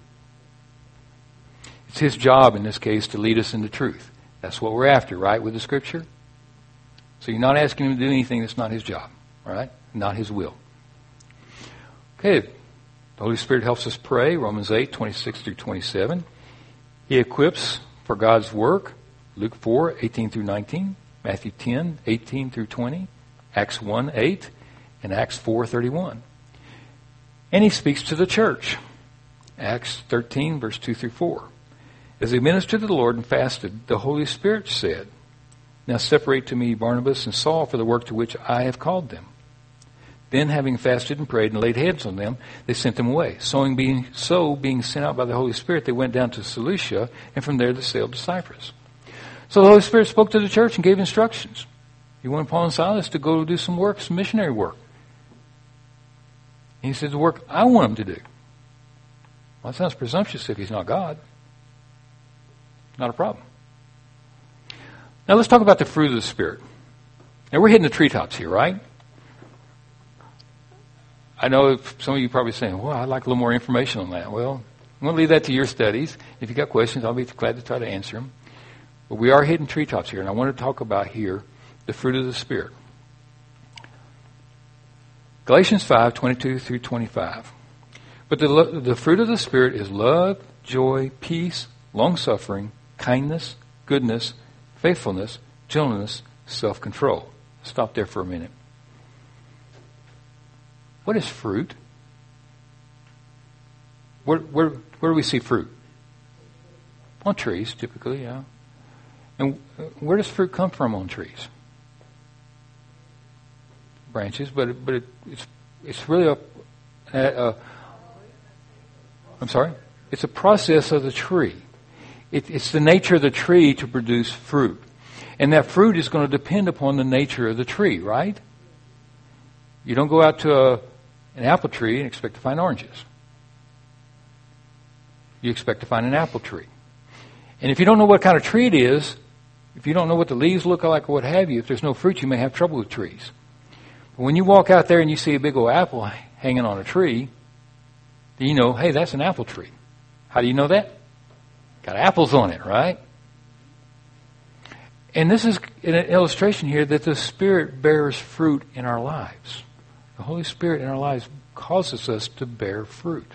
It's His job in this case to lead us into truth. That's what we're after, right, with the Scripture? So you're not asking Him to do anything that's not His job, all right? Not His will. Okay, the Holy Spirit helps us pray, Romans 8, 26 through 27. He equips for God's work, Luke 4, 18 through 19, Matthew 10, 18 through 20, Acts 1, 8, and Acts 4, 31. And He speaks to the church, Acts 13, verse 2 through 4. As they ministered to the Lord and fasted, the Holy Spirit said, Now separate to me Barnabas and Saul for the work to which I have called them. Then, having fasted and prayed and laid hands on them, they sent them away. Being sent out by the Holy Spirit, they went down to Seleucia, and from there they sailed to Cyprus. So the Holy Spirit spoke to the church and gave instructions. He wanted Paul and Silas to go do some work, some missionary work. And He said, the work I want them to do. Well, that sounds presumptuous if He's not God. Not a problem. Now let's talk about the fruit of the Spirit. Now we're hitting the treetops here, right? I know some of you are probably saying, well, I'd like a little more information on that. Well, I'm going to leave that to your studies. If you've got questions, I'll be glad to try to answer them. But we are hitting treetops here, and I want to talk about here the fruit of the Spirit. Galatians 5, 22 through 25. But the fruit of the Spirit is love, joy, peace, long-suffering, kindness, goodness, faithfulness, gentleness, self-control. Stop there for a minute. What is fruit? Where do we see fruit? On trees, typically, yeah. And where does fruit come from on trees? Branches, but it's really I'm sorry? It's a process of the tree. It's the nature of the tree to produce fruit. And that fruit is going to depend upon the nature of the tree, right? You don't go out to an apple tree and expect to find oranges. You expect to find an apple tree. And if you don't know what kind of tree it is, if you don't know what the leaves look like or what have you, if there's no fruit, you may have trouble with trees. But when you walk out there and you see a big old apple hanging on a tree, then you know, hey, that's an apple tree. How do you know that? Got apples on it, right? And this is an illustration here that the Spirit bears fruit in our lives. The Holy Spirit in our lives causes us to bear fruit.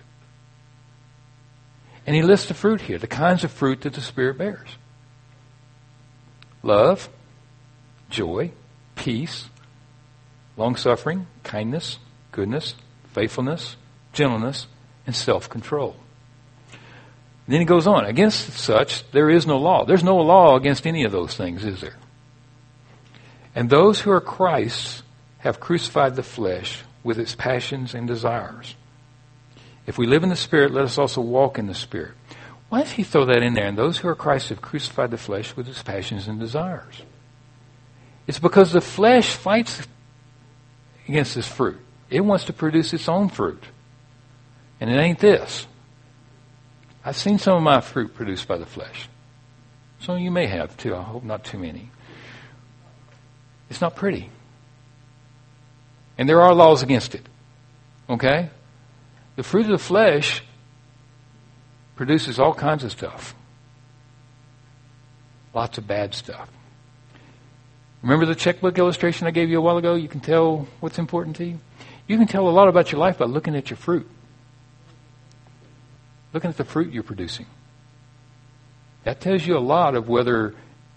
And He lists the fruit here, the kinds of fruit that the Spirit bears. Love, joy, peace, long-suffering, kindness, goodness, faithfulness, gentleness, and self-control. Then he goes on, against such there is no law. There's no law against any of those things, is there? And those who are Christ's have crucified the flesh with its passions and desires. If we live in the Spirit, let us also walk in the Spirit. Why does he throw that in there? And those who are Christ have crucified the flesh with its passions and desires. It's because the flesh fights against this fruit. It wants to produce its own fruit. And it ain't this. I've seen some of my fruit produced by the flesh. Some of you may have too. I hope not too many. It's not pretty. And there are laws against it. Okay? The fruit of the flesh produces all kinds of stuff. Lots of bad stuff. Remember the checkbook illustration I gave you a while ago? You can tell what's important to you. You can tell a lot about your life by looking at your fruit. Looking at the fruit you're producing. That tells you a lot of whether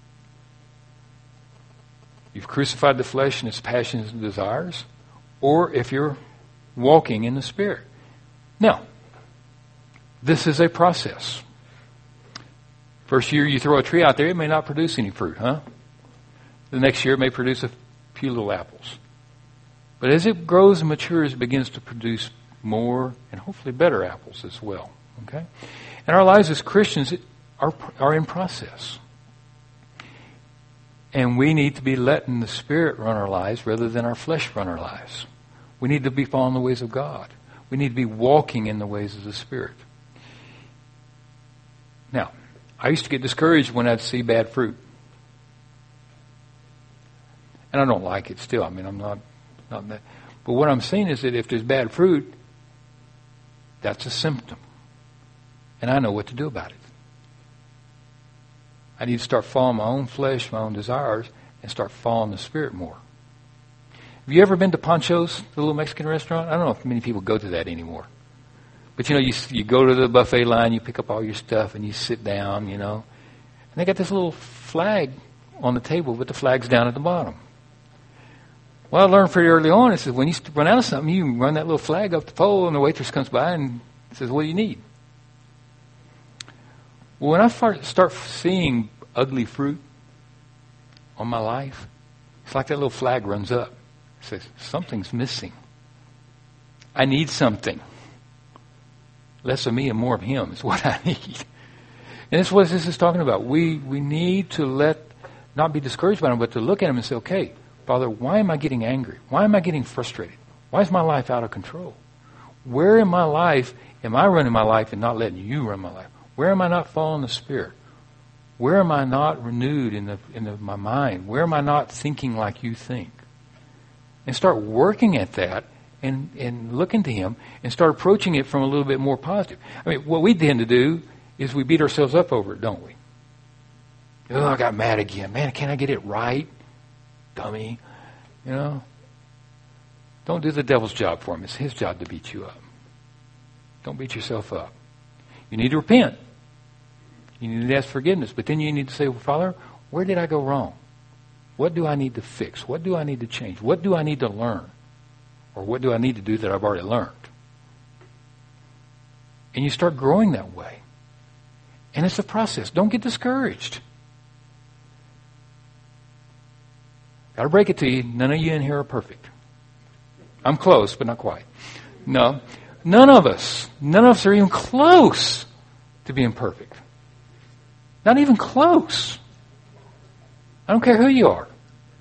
you've crucified the flesh and its passions and desires, or if you're walking in the Spirit. Now, This is a process. First year you throw a tree out there, it may not produce any fruit, huh? The next year it may produce a few little apples. But as it grows and matures, it begins to produce more and hopefully better apples as well. Okay? And our lives as Christians are in process. And we need to be letting the Spirit run our lives rather than our flesh run our lives. We need to be following the ways of God. We need to be walking in the ways of the Spirit. Now, I used to get discouraged when I'd see bad fruit. And I don't like it still. I mean, I'm not that. But what I'm saying is that if there's bad fruit, that's a symptom. And I know what to do about it. I need to start following my own flesh, my own desires, and start following the Spirit more. Have you ever been to Pancho's, the little Mexican restaurant? I don't know if many people go to that anymore. But, you go to the buffet line, you pick up all your stuff, and you sit down, And they got this little flag on the table, but the flag's down at the bottom. Well, I learned pretty early on, it says when you run out of something, you run that little flag up the pole, and the waitress comes by and says, what do you need? Well, when I start seeing ugly fruit on my life, it's like that little flag runs up. It says, something's missing. I need something. Less of me and more of Him is what I need. And that's what this is talking about. We need to not be discouraged by Him, but to look at Him and say, okay, Father, why am I getting angry? Why am I getting frustrated? Why is my life out of control? Where in my life am I running my life and not letting You run my life? Where am I not following the Spirit? Where am I not renewed in my mind? Where am I not thinking like You think? And start working at that and looking to Him and start approaching it from a little bit more positive. I mean, what we tend to do is we beat ourselves up over it, don't we? Oh, I got mad again. Man, can't I get it right? Dummy. Don't do the devil's job for him. It's his job to beat you up. Don't beat yourself up. You need to repent. You need to ask forgiveness. But then you need to say, well, Father, where did I go wrong? What do I need to fix? What do I need to change? What do I need to learn? Or what do I need to do that I've already learned? And you start growing that way. And it's a process. Don't get discouraged. Got to break it to you. None of you in here are perfect. I'm close, but not quite. No. None of us are even close to being perfect. Not even close. I don't care who you are.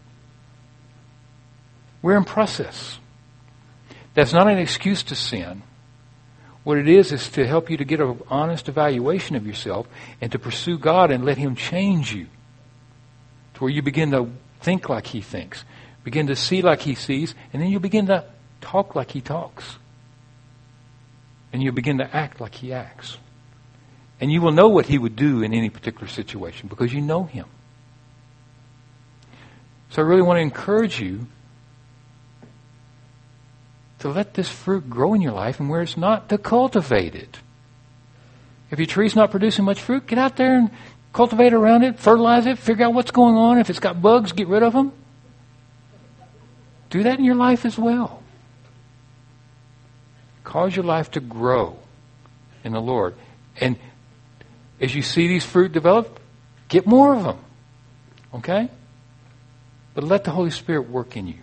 We're in process. That's not an excuse to sin. What it is to help you to get an honest evaluation of yourself and to pursue God and let Him change you to where you begin to think like He thinks, begin to see like He sees, and then you begin to talk like He talks. And you begin to act like He acts. And you will know what He would do in any particular situation because you know Him. So I really want to encourage you to let this fruit grow in your life, and where it's not, to cultivate it. If your tree's not producing much fruit, get out there and cultivate around it, fertilize it, figure out what's going on. If it's got bugs, get rid of them. Do that in your life as well. Cause your life to grow in the Lord. And as you see these fruit develop, get more of them. Okay? But let the Holy Spirit work in you.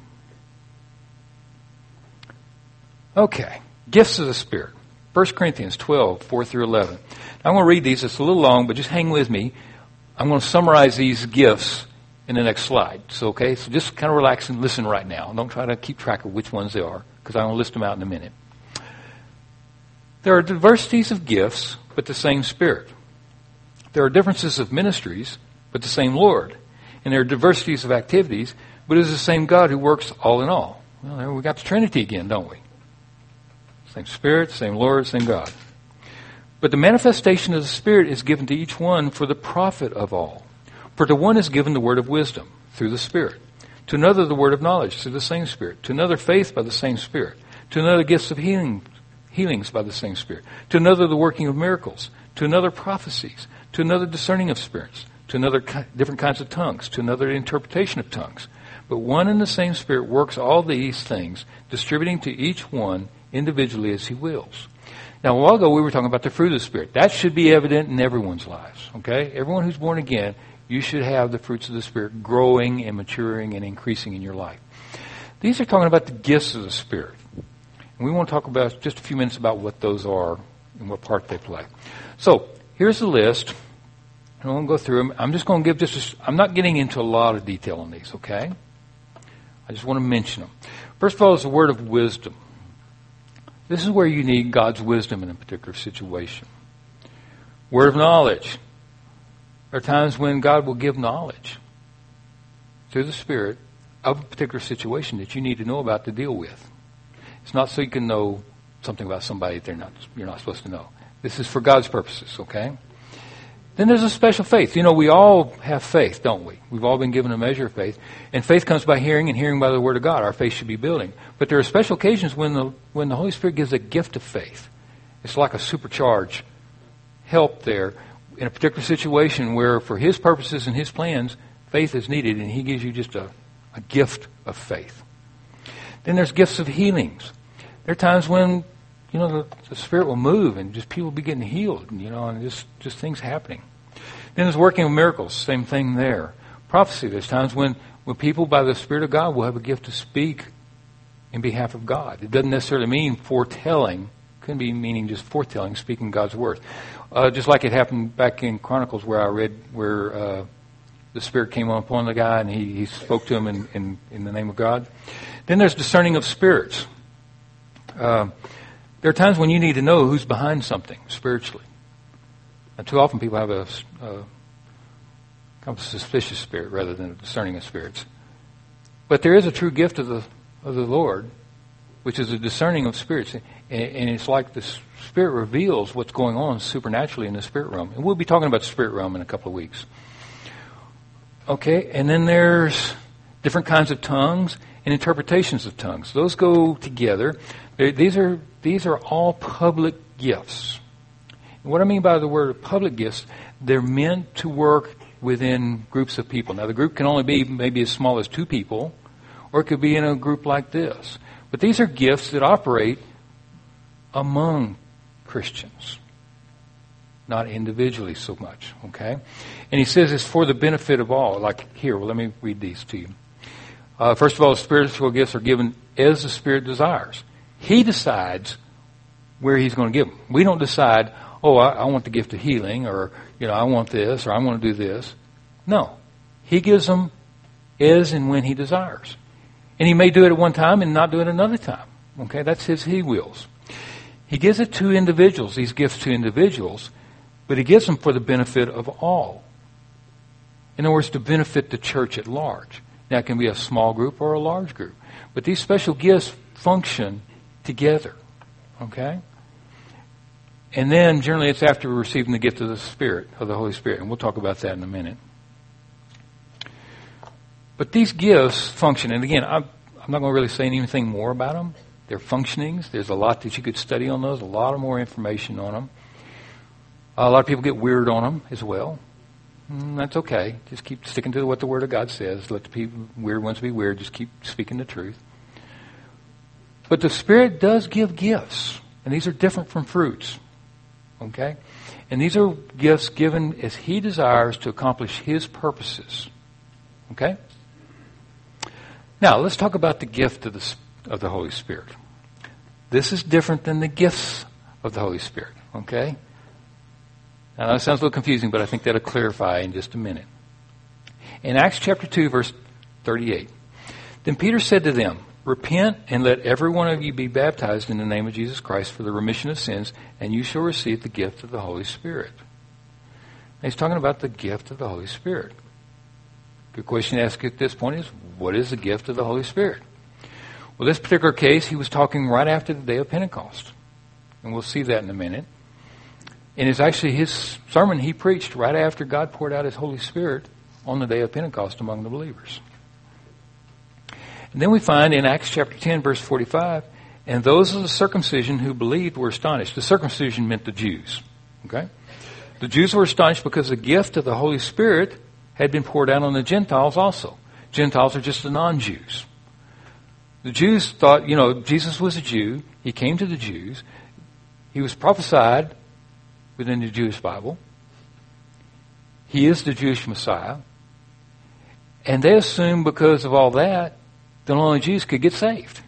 Okay. Gifts of the Spirit. 1 Corinthians 12, 4 through 11. I'm going to read these. It's a little long, but just hang with me. I'm going to summarize these gifts in the next slide. So, okay? So just kind of relax and listen right now. Don't try to keep track of which ones they are, because I'm going to list them out in a minute. There are diversities of gifts, but the same Spirit. There are differences of ministries, but the same Lord. And there are diversities of activities, but it is the same God who works all in all. Well, there we got the Trinity again, don't we? Same Spirit, same Lord, same God. But the manifestation of the Spirit is given to each one for the profit of all. For to one is given the word of wisdom through the Spirit. To another the word of knowledge through the same Spirit. To another faith by the same Spirit. To another gifts of healings by the same Spirit. To another the working of miracles. To another prophecies. To another discerning of spirits. To another different kinds of tongues. To another interpretation of tongues. But one and the same Spirit works all these things, distributing to each one individually as He wills. Now, a while ago, we were talking about the fruit of the Spirit. That should be evident in everyone's lives, okay? Everyone who's born again, you should have the fruits of the Spirit growing and maturing and increasing in your life. These are talking about the gifts of the Spirit. And we want to talk about just a few minutes about what those are and what part they play. So, here's the list. I won't go through them. I'm just going to give I'm not getting into a lot of detail on these, okay? I just want to mention them. First of all is the word of wisdom. This is where you need God's wisdom in a particular situation. Word of knowledge. There are times when God will give knowledge through the Spirit of a particular situation that you need to know about to deal with. It's not so you can know something about somebody that you're not supposed to know. This is for God's purposes, okay? Then there's a special faith. You know, we all have faith, don't we? We've all been given a measure of faith. And faith comes by hearing, and hearing by the Word of God. Our faith should be building. But there are special occasions when the Holy Spirit gives a gift of faith. It's like a supercharge help there in a particular situation where for His purposes and His plans, faith is needed, and He gives you just a gift of faith. Then there's gifts of healings. There are times when, you know, the Spirit will move and just people will be getting healed, you know, and just things happening. Then there's working of miracles. Same thing there. Prophecy. There's times when people by the Spirit of God will have a gift to speak in behalf of God. It doesn't necessarily mean foretelling. It can be meaning just foretelling, speaking God's word. Just like it happened back in Chronicles where I read where the Spirit came upon the guy and he spoke to him in the name of God. Then there's discerning of spirits. There are times when you need to know who's behind something spiritually. And too often people have a kind of a suspicious spirit rather than a discerning of spirits. But there is a true gift of the Lord, which is a discerning of spirits. And it's like the Spirit reveals what's going on supernaturally in the spirit realm. And we'll be talking about the spirit realm in a couple of weeks. Okay, and then there's different kinds of tongues and interpretations of tongues. Those go together. These are all public gifts. And what I mean by the word public gifts, they're meant to work within groups of people. Now, the group can only be maybe as small as 2 people, or it could be in a group like this. But these are gifts that operate among Christians, not individually so much, okay? And he says it's for the benefit of all. Like here, well, let me read these to you. First of all, spiritual gifts are given as the Spirit desires. He decides where He's going to give them. We don't decide, I want the gift of healing, or, I want this, or I want to do this. No. He gives them as and when He desires. And He may do it at one time and not do it another time. Okay, that's He wills. He gives it to individuals, these gifts to individuals, but He gives them for the benefit of all. In other words, to benefit the church at large. Now, it can be a small group or a large group. But these special gifts function together. Okay? And then, generally, it's after receiving the gift of the Spirit, of the Holy Spirit. And we'll talk about that in a minute. But these gifts function. And again, I'm not going to really say anything more about them. They're functionings. There's a lot that you could study on those, a lot of more information on them. A lot of people get weird on them as well. That's okay. Just keep sticking to what the Word of God says. Let the people, weird ones be weird. Just keep speaking the truth. But the Spirit does give gifts. And these are different from fruits. Okay? And these are gifts given as He desires to accomplish His purposes. Okay? Now, let's talk about the gift of the Holy Spirit. This is different than the gifts of the Holy Spirit. Okay? Now, that sounds a little confusing, but I think that'll clarify in just a minute. In Acts chapter 2, verse 38, then Peter said to them, repent and let every one of you be baptized in the name of Jesus Christ for the remission of sins, and you shall receive the gift of the Holy Spirit. Now, he's talking about the gift of the Holy Spirit. Good question to ask at this point is, what is the gift of the Holy Spirit? Well, this particular case, he was talking right after the day of Pentecost. And we'll see that in a minute. And it's actually his sermon he preached right after God poured out His Holy Spirit on the day of Pentecost among the believers. And then we find in Acts chapter 10, verse 45, and those of the circumcision who believed were astonished. The circumcision meant the Jews. Okay? The Jews were astonished because the gift of the Holy Spirit had been poured out on the Gentiles also. Gentiles are just the non-Jews. The Jews thought, Jesus was a Jew. He came to the Jews. He was prophesied within the Jewish Bible. He is the Jewish Messiah. And they assumed because of all that only Jews could get saved.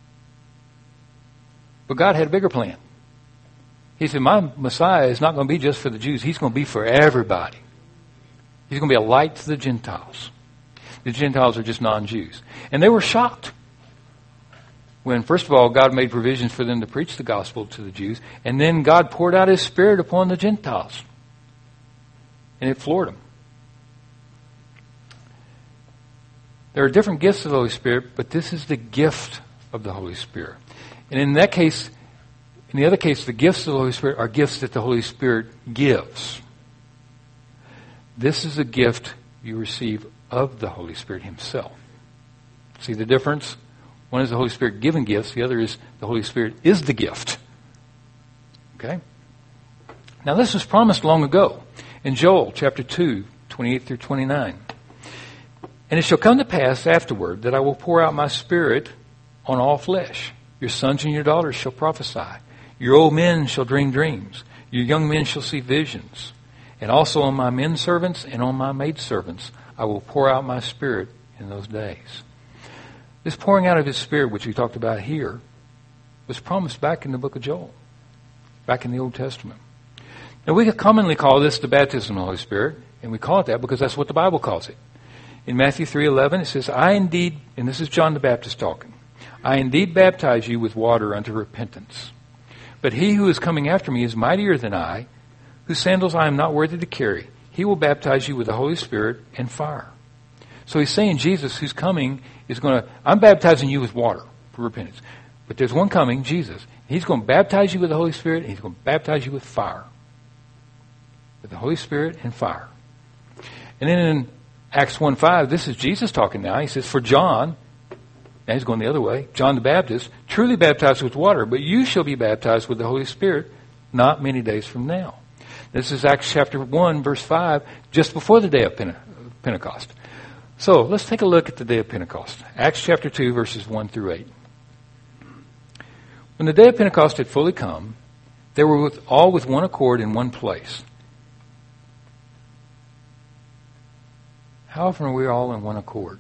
But God had a bigger plan. He said, my Messiah is not going to be just for the Jews. He's going to be for everybody. He's going to be a light to the Gentiles. The Gentiles are just non-Jews. And they were shocked when, first of all, God made provisions for them to preach the gospel to the Jews, and then God poured out His Spirit upon the Gentiles. And it floored them. There are different gifts of the Holy Spirit, but this is the gift of the Holy Spirit. And in that case, in the other case, the gifts of the Holy Spirit are gifts that the Holy Spirit gives. This is a gift you receive of the Holy Spirit Himself. See the difference? One is the Holy Spirit giving gifts. The other is the Holy Spirit is the gift. Okay? Now this was promised long ago in Joel chapter 2, 28 through 29. And it shall come to pass afterward that I will pour out my Spirit on all flesh. Your sons and your daughters shall prophesy. Your old men shall dream dreams. Your young men shall see visions. And also on my men servants and on my maidservants I will pour out my Spirit in those days. This pouring out of His Spirit, which we talked about here, was promised back in the book of Joel, back in the Old Testament. Now we commonly call this the baptism of the Holy Spirit, and we call it that because that's what the Bible calls it. In Matthew 3:11 it says, I indeed, and this is John the Baptist talking, I indeed baptize you with water unto repentance. But He who is coming after me is mightier than I, whose sandals I am not worthy to carry. He will baptize you with the Holy Spirit and fire. So He's saying Jesus, who's coming, is going to, I'm baptizing you with water for repentance. But there's one coming, Jesus. He's going to baptize you with the Holy Spirit, and He's going to baptize you with fire. With the Holy Spirit and fire. And then in Acts 1:5, this is Jesus talking now. He says, for John, now he's going the other way, John the Baptist, truly baptized with water, but you shall be baptized with the Holy Spirit not many days from now. This is Acts chapter 1, verse 5, just before the day of Pentecost. So let's take a look at the day of Pentecost. Acts chapter 2, verses 1 through 8. When the day of Pentecost had fully come, they were all with one accord in one place. How often are we all in one accord?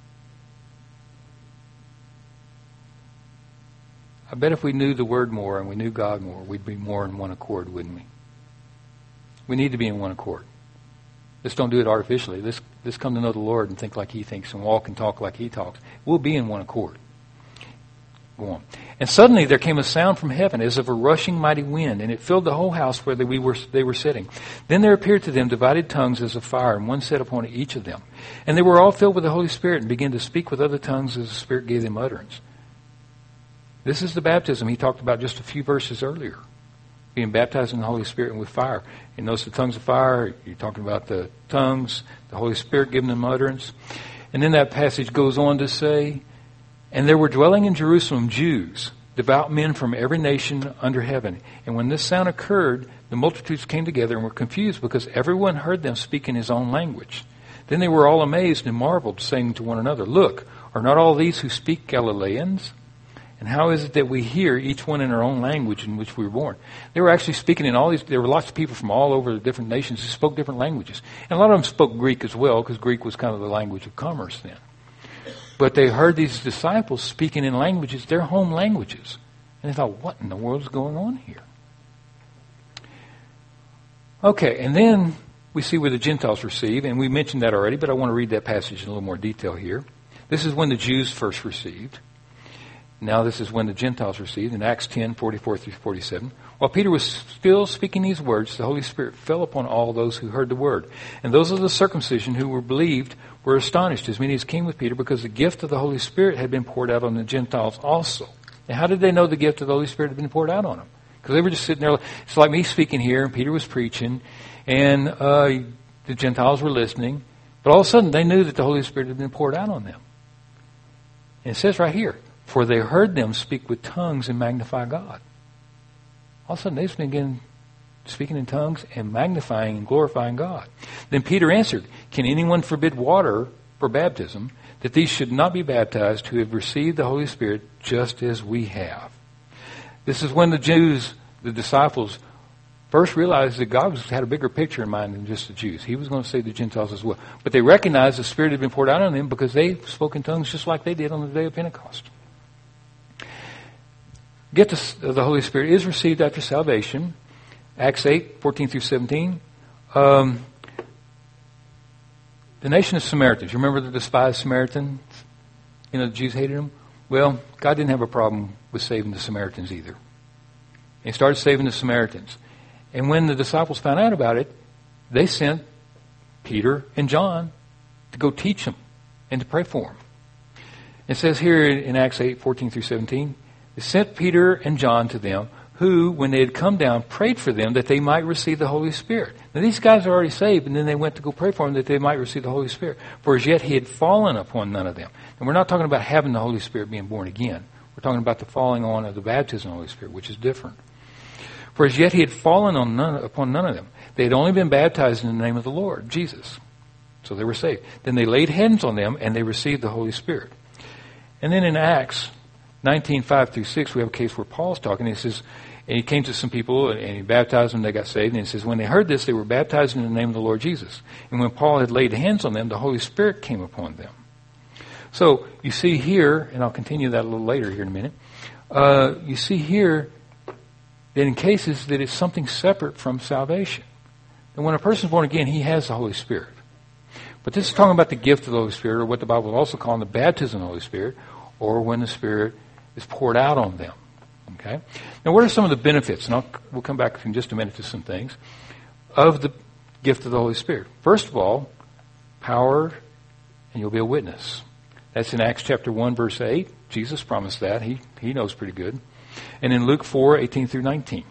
I bet if we knew the Word more and we knew God more, we'd be more in one accord, wouldn't we? We need to be in one accord. Let's don't do it artificially. Let's come to know the Lord and think like He thinks and walk and talk like He talks. We'll be in one accord. Go on. And suddenly there came a sound from heaven as of a rushing mighty wind, and it filled the whole house where they were sitting. Then there appeared to them divided tongues as of fire, and one sat upon each of them. And they were all filled with the Holy Spirit and began to speak with other tongues as the Spirit gave them utterance. This is the baptism He talked about just a few verses earlier. Being baptized in the Holy Spirit and with fire. And notice the tongues of fire, you're talking about the tongues, the Holy Spirit giving them utterance. And then that passage goes on to say, and there were dwelling in Jerusalem Jews, devout men from every nation under heaven. And when this sound occurred, the multitudes came together and were confused because everyone heard them speak in his own language. Then they were all amazed and marveled, saying to one another, look, are not all these who speak Galileans? And how is it that we hear each one in our own language in which we were born? They were actually speaking in all these, there were lots of people from all over the different nations who spoke different languages. And a lot of them spoke Greek as well, because Greek was kind of the language of commerce then. But they heard these disciples speaking in languages, their home languages. And they thought, what in the world is going on here? Okay, and then we see where the Gentiles receive, and we mentioned that already, but I want to read that passage in a little more detail here. This is when the Jews first received. Now this is when the Gentiles received, in Acts 10, 44 through 47. While Peter was still speaking these words, the Holy Spirit fell upon all those who heard the word. And those of the circumcision who were believed were astonished, as many as came with Peter, because the gift of the Holy Spirit had been poured out on the Gentiles also. Now how did they know the gift of the Holy Spirit had been poured out on them? Because they were just sitting there. It's like me speaking here, and Peter was preaching, and the Gentiles were listening. But all of a sudden, they knew that the Holy Spirit had been poured out on them. And it says right here, for they heard them speak with tongues and magnify God. All of a sudden, they began speaking in tongues and magnifying and glorifying God. Then Peter answered, can anyone forbid water for baptism, that these should not be baptized who have received the Holy Spirit just as we have? This is when the Jews the disciples first realized that God had a bigger picture in mind than just the Jews. He was going to save the Gentiles as well. But they recognized the Spirit had been poured out on them because they spoke in tongues just like they did on the day of Pentecost. Gift of the Holy Spirit is received after salvation. Acts 8, 14 through 17. The nation of Samaritans. You remember the despised Samaritans? The Jews hated them. Well, God didn't have a problem with saving the Samaritans either. He started saving the Samaritans. And when the disciples found out about it, they sent Peter and John to go teach them and to pray for them. It says here in Acts 8, 14 through 17, they sent Peter and John to them, who, when they had come down, prayed for them that they might receive the Holy Spirit. Now, these guys are already saved, and then they went to go pray for them that they might receive the Holy Spirit. For as yet he had fallen upon none of them. And we're not talking about having the Holy Spirit being born again. We're talking about the falling on of the baptism of the Holy Spirit, which is different. For as yet he had fallen upon none of them. They had only been baptized in the name of the Lord, Jesus. So they were saved. Then they laid hands on them, and they received the Holy Spirit. And then in Acts 19, 5 through 6, we have a case where Paul's talking. He says, and he came to some people, and he baptized them, they got saved. And he says, when they heard this, they were baptized in the name of the Lord Jesus. And when Paul had laid hands on them, the Holy Spirit came upon them. So you see here, and I'll continue that a little later here in a minute, you see here that in cases that it's something separate from salvation. And when a person is born again, he has the Holy Spirit. But this is talking about the gift of the Holy Spirit, or what the Bible will also call the baptism of the Holy Spirit, or when the Spirit is poured out on them. Okay? Now, what are some of the benefits? And we'll come back in just a minute to some things of the gift of the Holy Spirit. First of all, power, and you'll be a witness. That's in Acts chapter 1, verse 8. Jesus promised that. He knows pretty good. And in Luke 4, 18 through 19.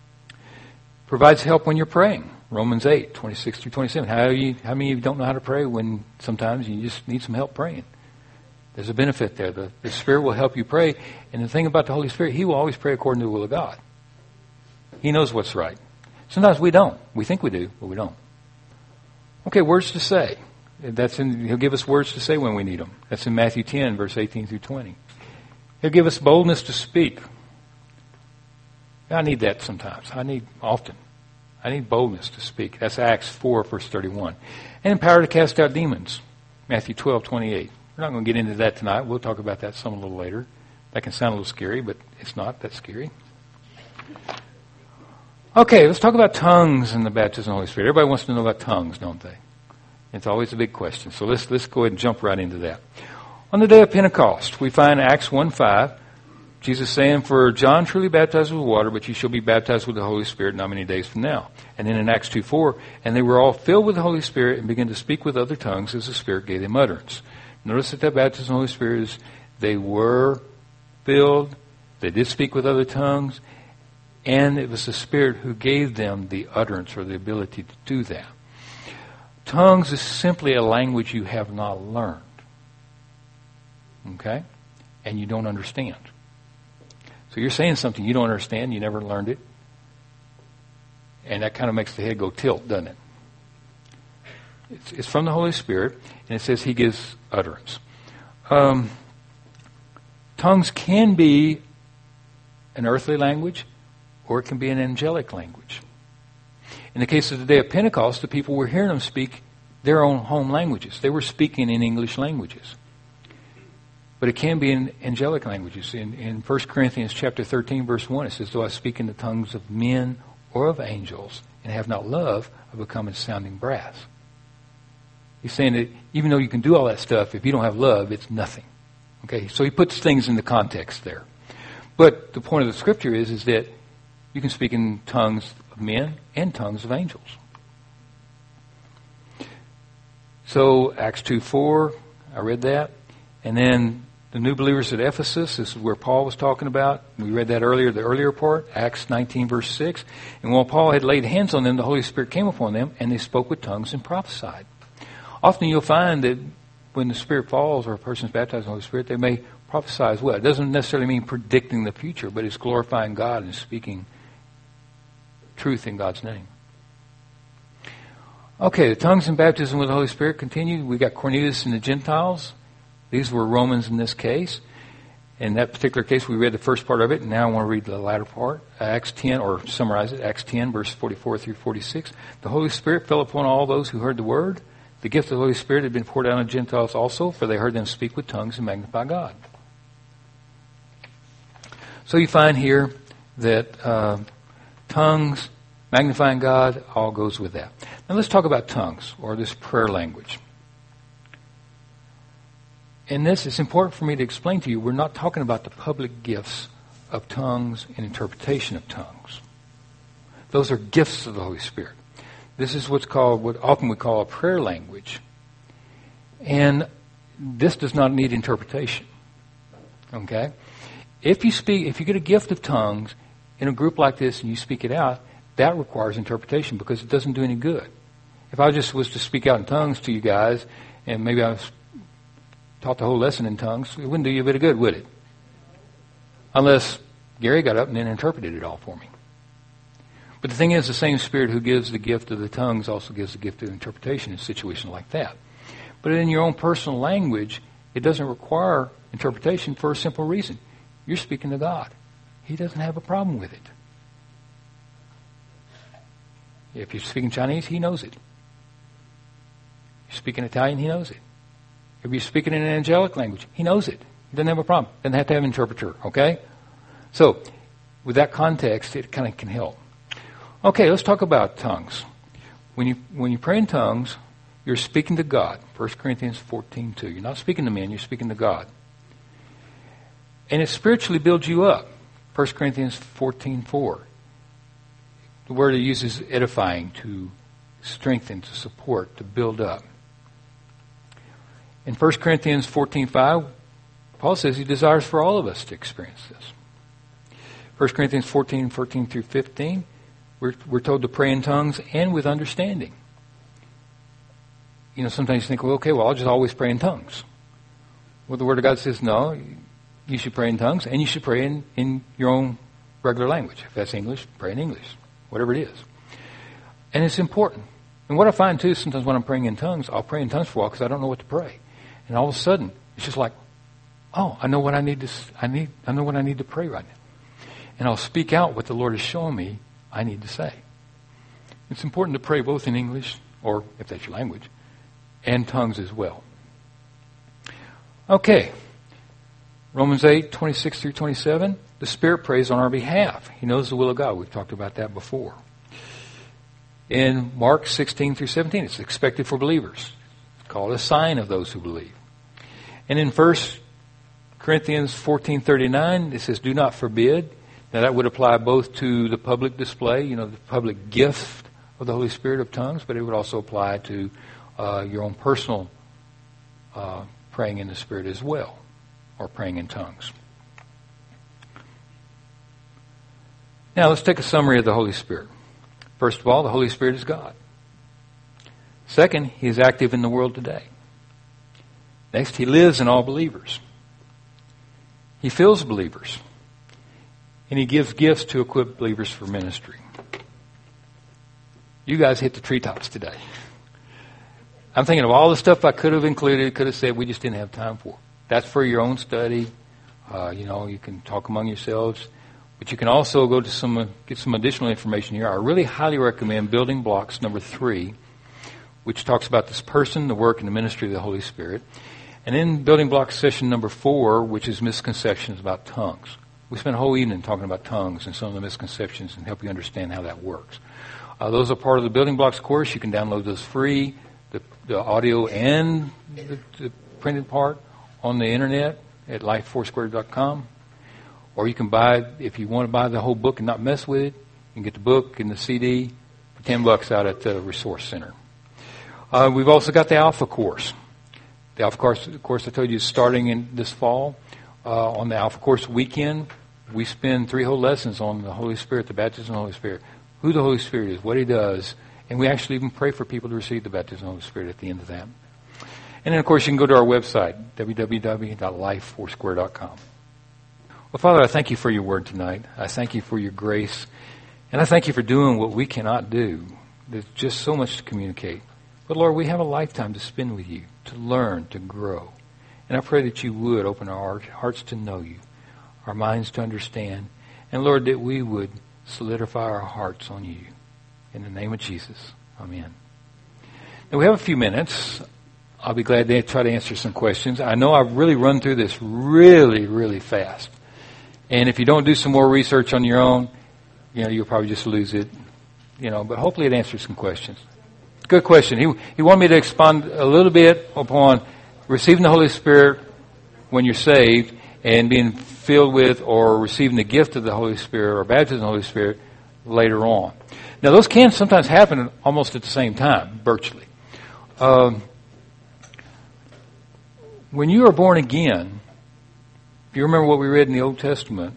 Provides help when you're praying. Romans 8, 26 through 27. How many of you don't know how to pray when sometimes you just need some help praying? There's a benefit there. The Spirit will help you pray. And the thing about the Holy Spirit, He will always pray according to the will of God. He knows what's right. Sometimes we don't. We think we do, but we don't. Okay, words to say. He'll give us words to say when we need them. That's in Matthew 10, verse 18 through 20. He'll give us boldness to speak. I need that sometimes. I need boldness to speak. That's Acts 4, verse 31. And power to cast out demons. Matthew 12, 28. We're not going to get into that tonight. We'll talk about that some a little later. That can sound a little scary, but it's not that scary. Okay, let's talk about tongues and the baptism of the Holy Spirit. Everybody wants to know about tongues, don't they? It's always a big question. So let's go ahead and jump right into that. On the day of Pentecost, we find Acts 1:5, Jesus saying, "For John truly baptized with water, but you shall be baptized with the Holy Spirit not many days from now." And then in Acts 2:4, "And they were all filled with the Holy Spirit and began to speak with other tongues as the Spirit gave them utterance." Notice that baptism of the Holy Spirit is they were filled, they did speak with other tongues, and it was the Spirit who gave them the utterance or the ability to do that. Tongues is simply a language you have not learned. Okay? And you don't understand. So you're saying something you don't understand, you never learned it. And that kind of makes the head go tilt, doesn't it? It's from the Holy Spirit, and it says He gives utterance. Tongues can be an earthly language, or it can be an angelic language. In the case of the day of Pentecost, the people were hearing them speak their own home languages. They were speaking in English languages. But it can be in angelic languages. In 1 Corinthians chapter 13, verse 1, it says, "Though I speak in the tongues of men or of angels, and have not love, I become a sounding brass." He's saying that even though you can do all that stuff, if you don't have love, it's nothing. Okay, so he puts things into context there. But the point of the Scripture is that you can speak in tongues of men and tongues of angels. So Acts 2:4, I read that. And then the new believers at Ephesus, this is where Paul was talking about. We read that earlier, the earlier part, Acts 19, verse 6. "And while Paul had laid hands on them, the Holy Spirit came upon them, and they spoke with tongues and prophesied." Often you'll find that when the Spirit falls or a person is baptized in the Holy Spirit, they may prophesy as well. It doesn't necessarily mean predicting the future, but it's glorifying God and speaking truth in God's name. Okay, the tongues and baptism with the Holy Spirit continued. We got Cornelius and the Gentiles. These were Romans in this case. In that particular case, we read the first part of it, and now I want to read the latter part, Acts 10, or summarize it, Acts 10, verse 44 through 46. The Holy Spirit fell upon all those who heard the word. The gift of the Holy Spirit had been poured out on Gentiles also, for they heard them speak with tongues and magnify God. So you find here that tongues, magnifying God, all goes with that. Now let's talk about tongues, or this prayer language. In this, it's important for me to explain to you, we're not talking about the public gifts of tongues and interpretation of tongues. Those are gifts of the Holy Spirit. This is what's called, what often we call a prayer language. And this does not need interpretation. Okay? If you get a gift of tongues in a group like this and you speak it out, that requires interpretation because it doesn't do any good. If I just was to speak out in tongues to you guys, and maybe I was taught the whole lesson in tongues, it wouldn't do you a bit of good, would it? Unless Gary got up and then interpreted it all for me. But the thing is, the same Spirit who gives the gift of the tongues also gives the gift of interpretation in situations like that. But in your own personal language, it doesn't require interpretation for a simple reason. You're speaking to God. He doesn't have a problem with it. If you're speaking Chinese, He knows it. If you're speaking Italian, He knows it. If you're speaking in an angelic language, He knows it. He doesn't have a problem. Doesn't have to have an interpreter, okay? So, with that context, it kind of can help. Okay, let's talk about tongues. When you pray in tongues, you're speaking to God. 1 Corinthians 14:2. You're not speaking to men, you're speaking to God. And it spiritually builds you up. 1 Corinthians 14:4. The word it uses edifying, to strengthen, to support, to build up. In 1 Corinthians 14:5, Paul says he desires for all of us to experience this. 1 Corinthians 14 through 15, we're told to pray in tongues and with understanding. You know, sometimes you think, well, okay, I'll just always pray in tongues. Well, the Word of God says, no, you should pray in tongues, and you should pray in your own regular language. If that's English, pray in English, whatever it is. And it's important. And what I find, too, sometimes when I'm praying in tongues, I'll pray in tongues for a while because I don't know what to pray. And all of a sudden, it's just like, oh, I know what I need to pray right now. And I'll speak out what the Lord is showing me I need to say. It's important to pray both in English, or if that's your language, and tongues as well. Okay. Romans 8:26 through 27. The Spirit prays on our behalf. He knows the will of God. We've talked about that before. In Mark 16 through 17, it's expected for believers. It's called a sign of those who believe. And in 1 Corinthians 14:39, it says, do not forbid. Now that would apply both to the public display, the public gift of the Holy Spirit of tongues, but it would also apply to your own personal praying in the Spirit as well, or praying in tongues. Now let's take a summary of the Holy Spirit. First of all, the Holy Spirit is God. Second, He is active in the world today. Next, He lives in all believers. He fills believers. And He gives gifts to equip believers for ministry. You guys hit the treetops today. I'm thinking of all the stuff I could have included, could have said, we just didn't have time for. That's for your own study. You can talk among yourselves. But you can also go to get some additional information here. I really highly recommend Building Blocks number 3, which talks about this person, the work, and the ministry of the Holy Spirit. And in Building Blocks session number 4, which is misconceptions about tongues. We spent a whole evening talking about tongues and some of the misconceptions and help you understand how that works. Those are part of the Building Blocks course. You can download those free, the audio and the printed part on the internet at lifefoursquare.com. Or you can buy, if you want to buy the whole book and not mess with it, you can get the book and the CD for $10 out at the Resource Center. We've also got the Alpha course. The Alpha course I told you is starting in this fall. On the Alpha course weekend, we spend 3 whole lessons on the Holy Spirit, the baptism of the Holy Spirit, who the Holy Spirit is, what He does, and we actually even pray for people to receive the baptism of the Holy Spirit at the end of that. And then, of course, you can go to our website, www.lifefoursquare.com. Well, Father, I thank You for Your word tonight. I thank You for Your grace, and I thank You for doing what we cannot do. There's just so much to communicate. But, Lord, we have a lifetime to spend with You, to learn, to grow. And I pray that You would open our hearts to know You, our minds to understand, and Lord, that we would solidify our hearts on you. In the name of Jesus, amen. Now we have a few minutes. I'll be glad to try to answer some questions. I know I've really run through this really, really fast. And if you don't do some more research on your own, you'll probably just lose it. But hopefully it answers some questions. Good question. He wanted me to expand a little bit upon receiving the Holy Spirit when you're saved and being filled with or receiving the gift of the Holy Spirit or baptism of the Holy Spirit later on. Now, those can sometimes happen almost at the same time, virtually. When you are born again, if you remember what we read in the Old Testament,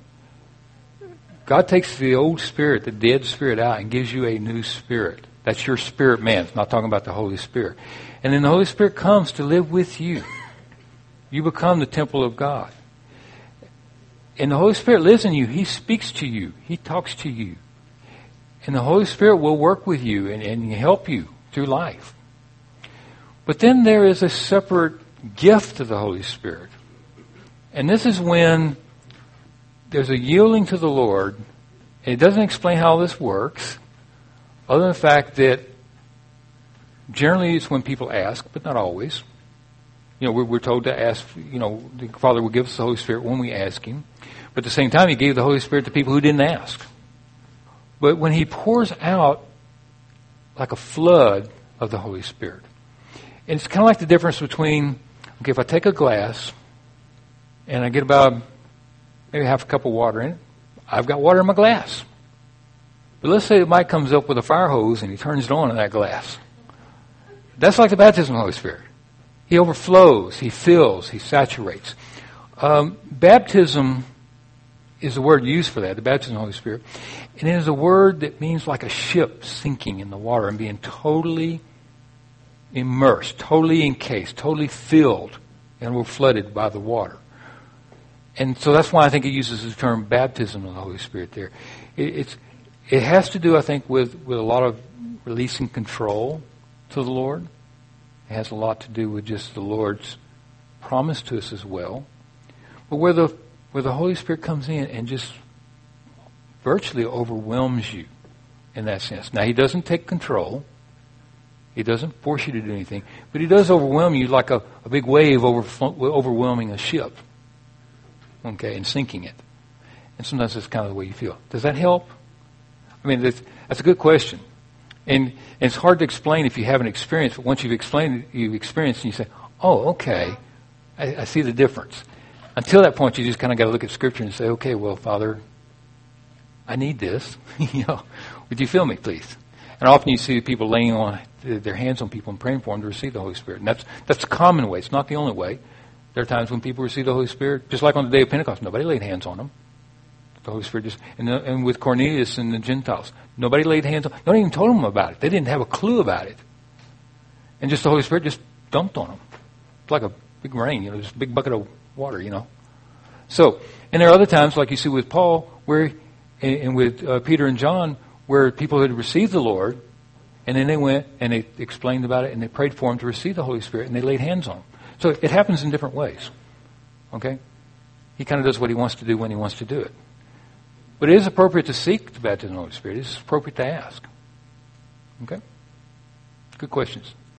God takes the old spirit, the dead spirit out and gives you a new spirit. That's your spirit man. It's not talking about the Holy Spirit. And then the Holy Spirit comes to live with you. You become the temple of God. And the Holy Spirit lives in you. He speaks to you. He talks to you. And the Holy Spirit will work with you and help you through life. But then there is a separate gift of the Holy Spirit. And this is when there's a yielding to the Lord. And it doesn't explain how this works, other than the fact that generally it's when people ask, but not always. We're told to ask, the Father will give us the Holy Spirit when we ask Him. But at the same time, He gave the Holy Spirit to people who didn't ask. But when He pours out like a flood of the Holy Spirit, and it's kind of like the difference between, if I take a glass and I get about maybe half a cup of water in it, I've got water in my glass. But let's say that Mike comes up with a fire hose and he turns it on in that glass. That's like the baptism of the Holy Spirit. He overflows, He fills, He saturates. Baptism is the word used for that, the baptism of the Holy Spirit. And it is a word that means like a ship sinking in the water and being totally immersed, totally encased, totally filled, and we're flooded by the water. And so that's why I think it uses the term baptism of the Holy Spirit there. It has to do, I think, with a lot of releasing control to the Lord. It has a lot to do with just the Lord's promise to us as well. But where the Holy Spirit comes in and just virtually overwhelms you in that sense. Now, He doesn't take control. He doesn't force you to do anything. But He does overwhelm you like a big wave overwhelming a ship. Okay, and sinking it. And sometimes that's kind of the way you feel. Does that help? I mean, that's a good question. And it's hard to explain if you haven't experienced, but once you've explained it, you've experienced, and you say, oh, okay, I see the difference. Until that point, you just kind of got to look at Scripture and say, okay, well, Father, I need this. Would you fill me, please? And often you see people laying on their hands on people and praying for them to receive the Holy Spirit. And that's a common way. It's not the only way. There are times when people receive the Holy Spirit, just like on the day of Pentecost, nobody laid hands on them. The Holy Spirit just, and with Cornelius and the Gentiles, nobody laid hands on them. Nobody even told them about it. They didn't have a clue about it. And just the Holy Spirit just dumped on them. It's like a big rain, just a big bucket of water, So, and there are other times, like you see with Paul, and with Peter and John, where people had received the Lord, and then they went and they explained about it, and they prayed for them to receive the Holy Spirit, and they laid hands on them. So it happens in different ways. Okay? He kind of does what He wants to do when He wants to do it. But it is appropriate to seek the baptism of the Holy Spirit. It is appropriate to ask. Okay? Good questions.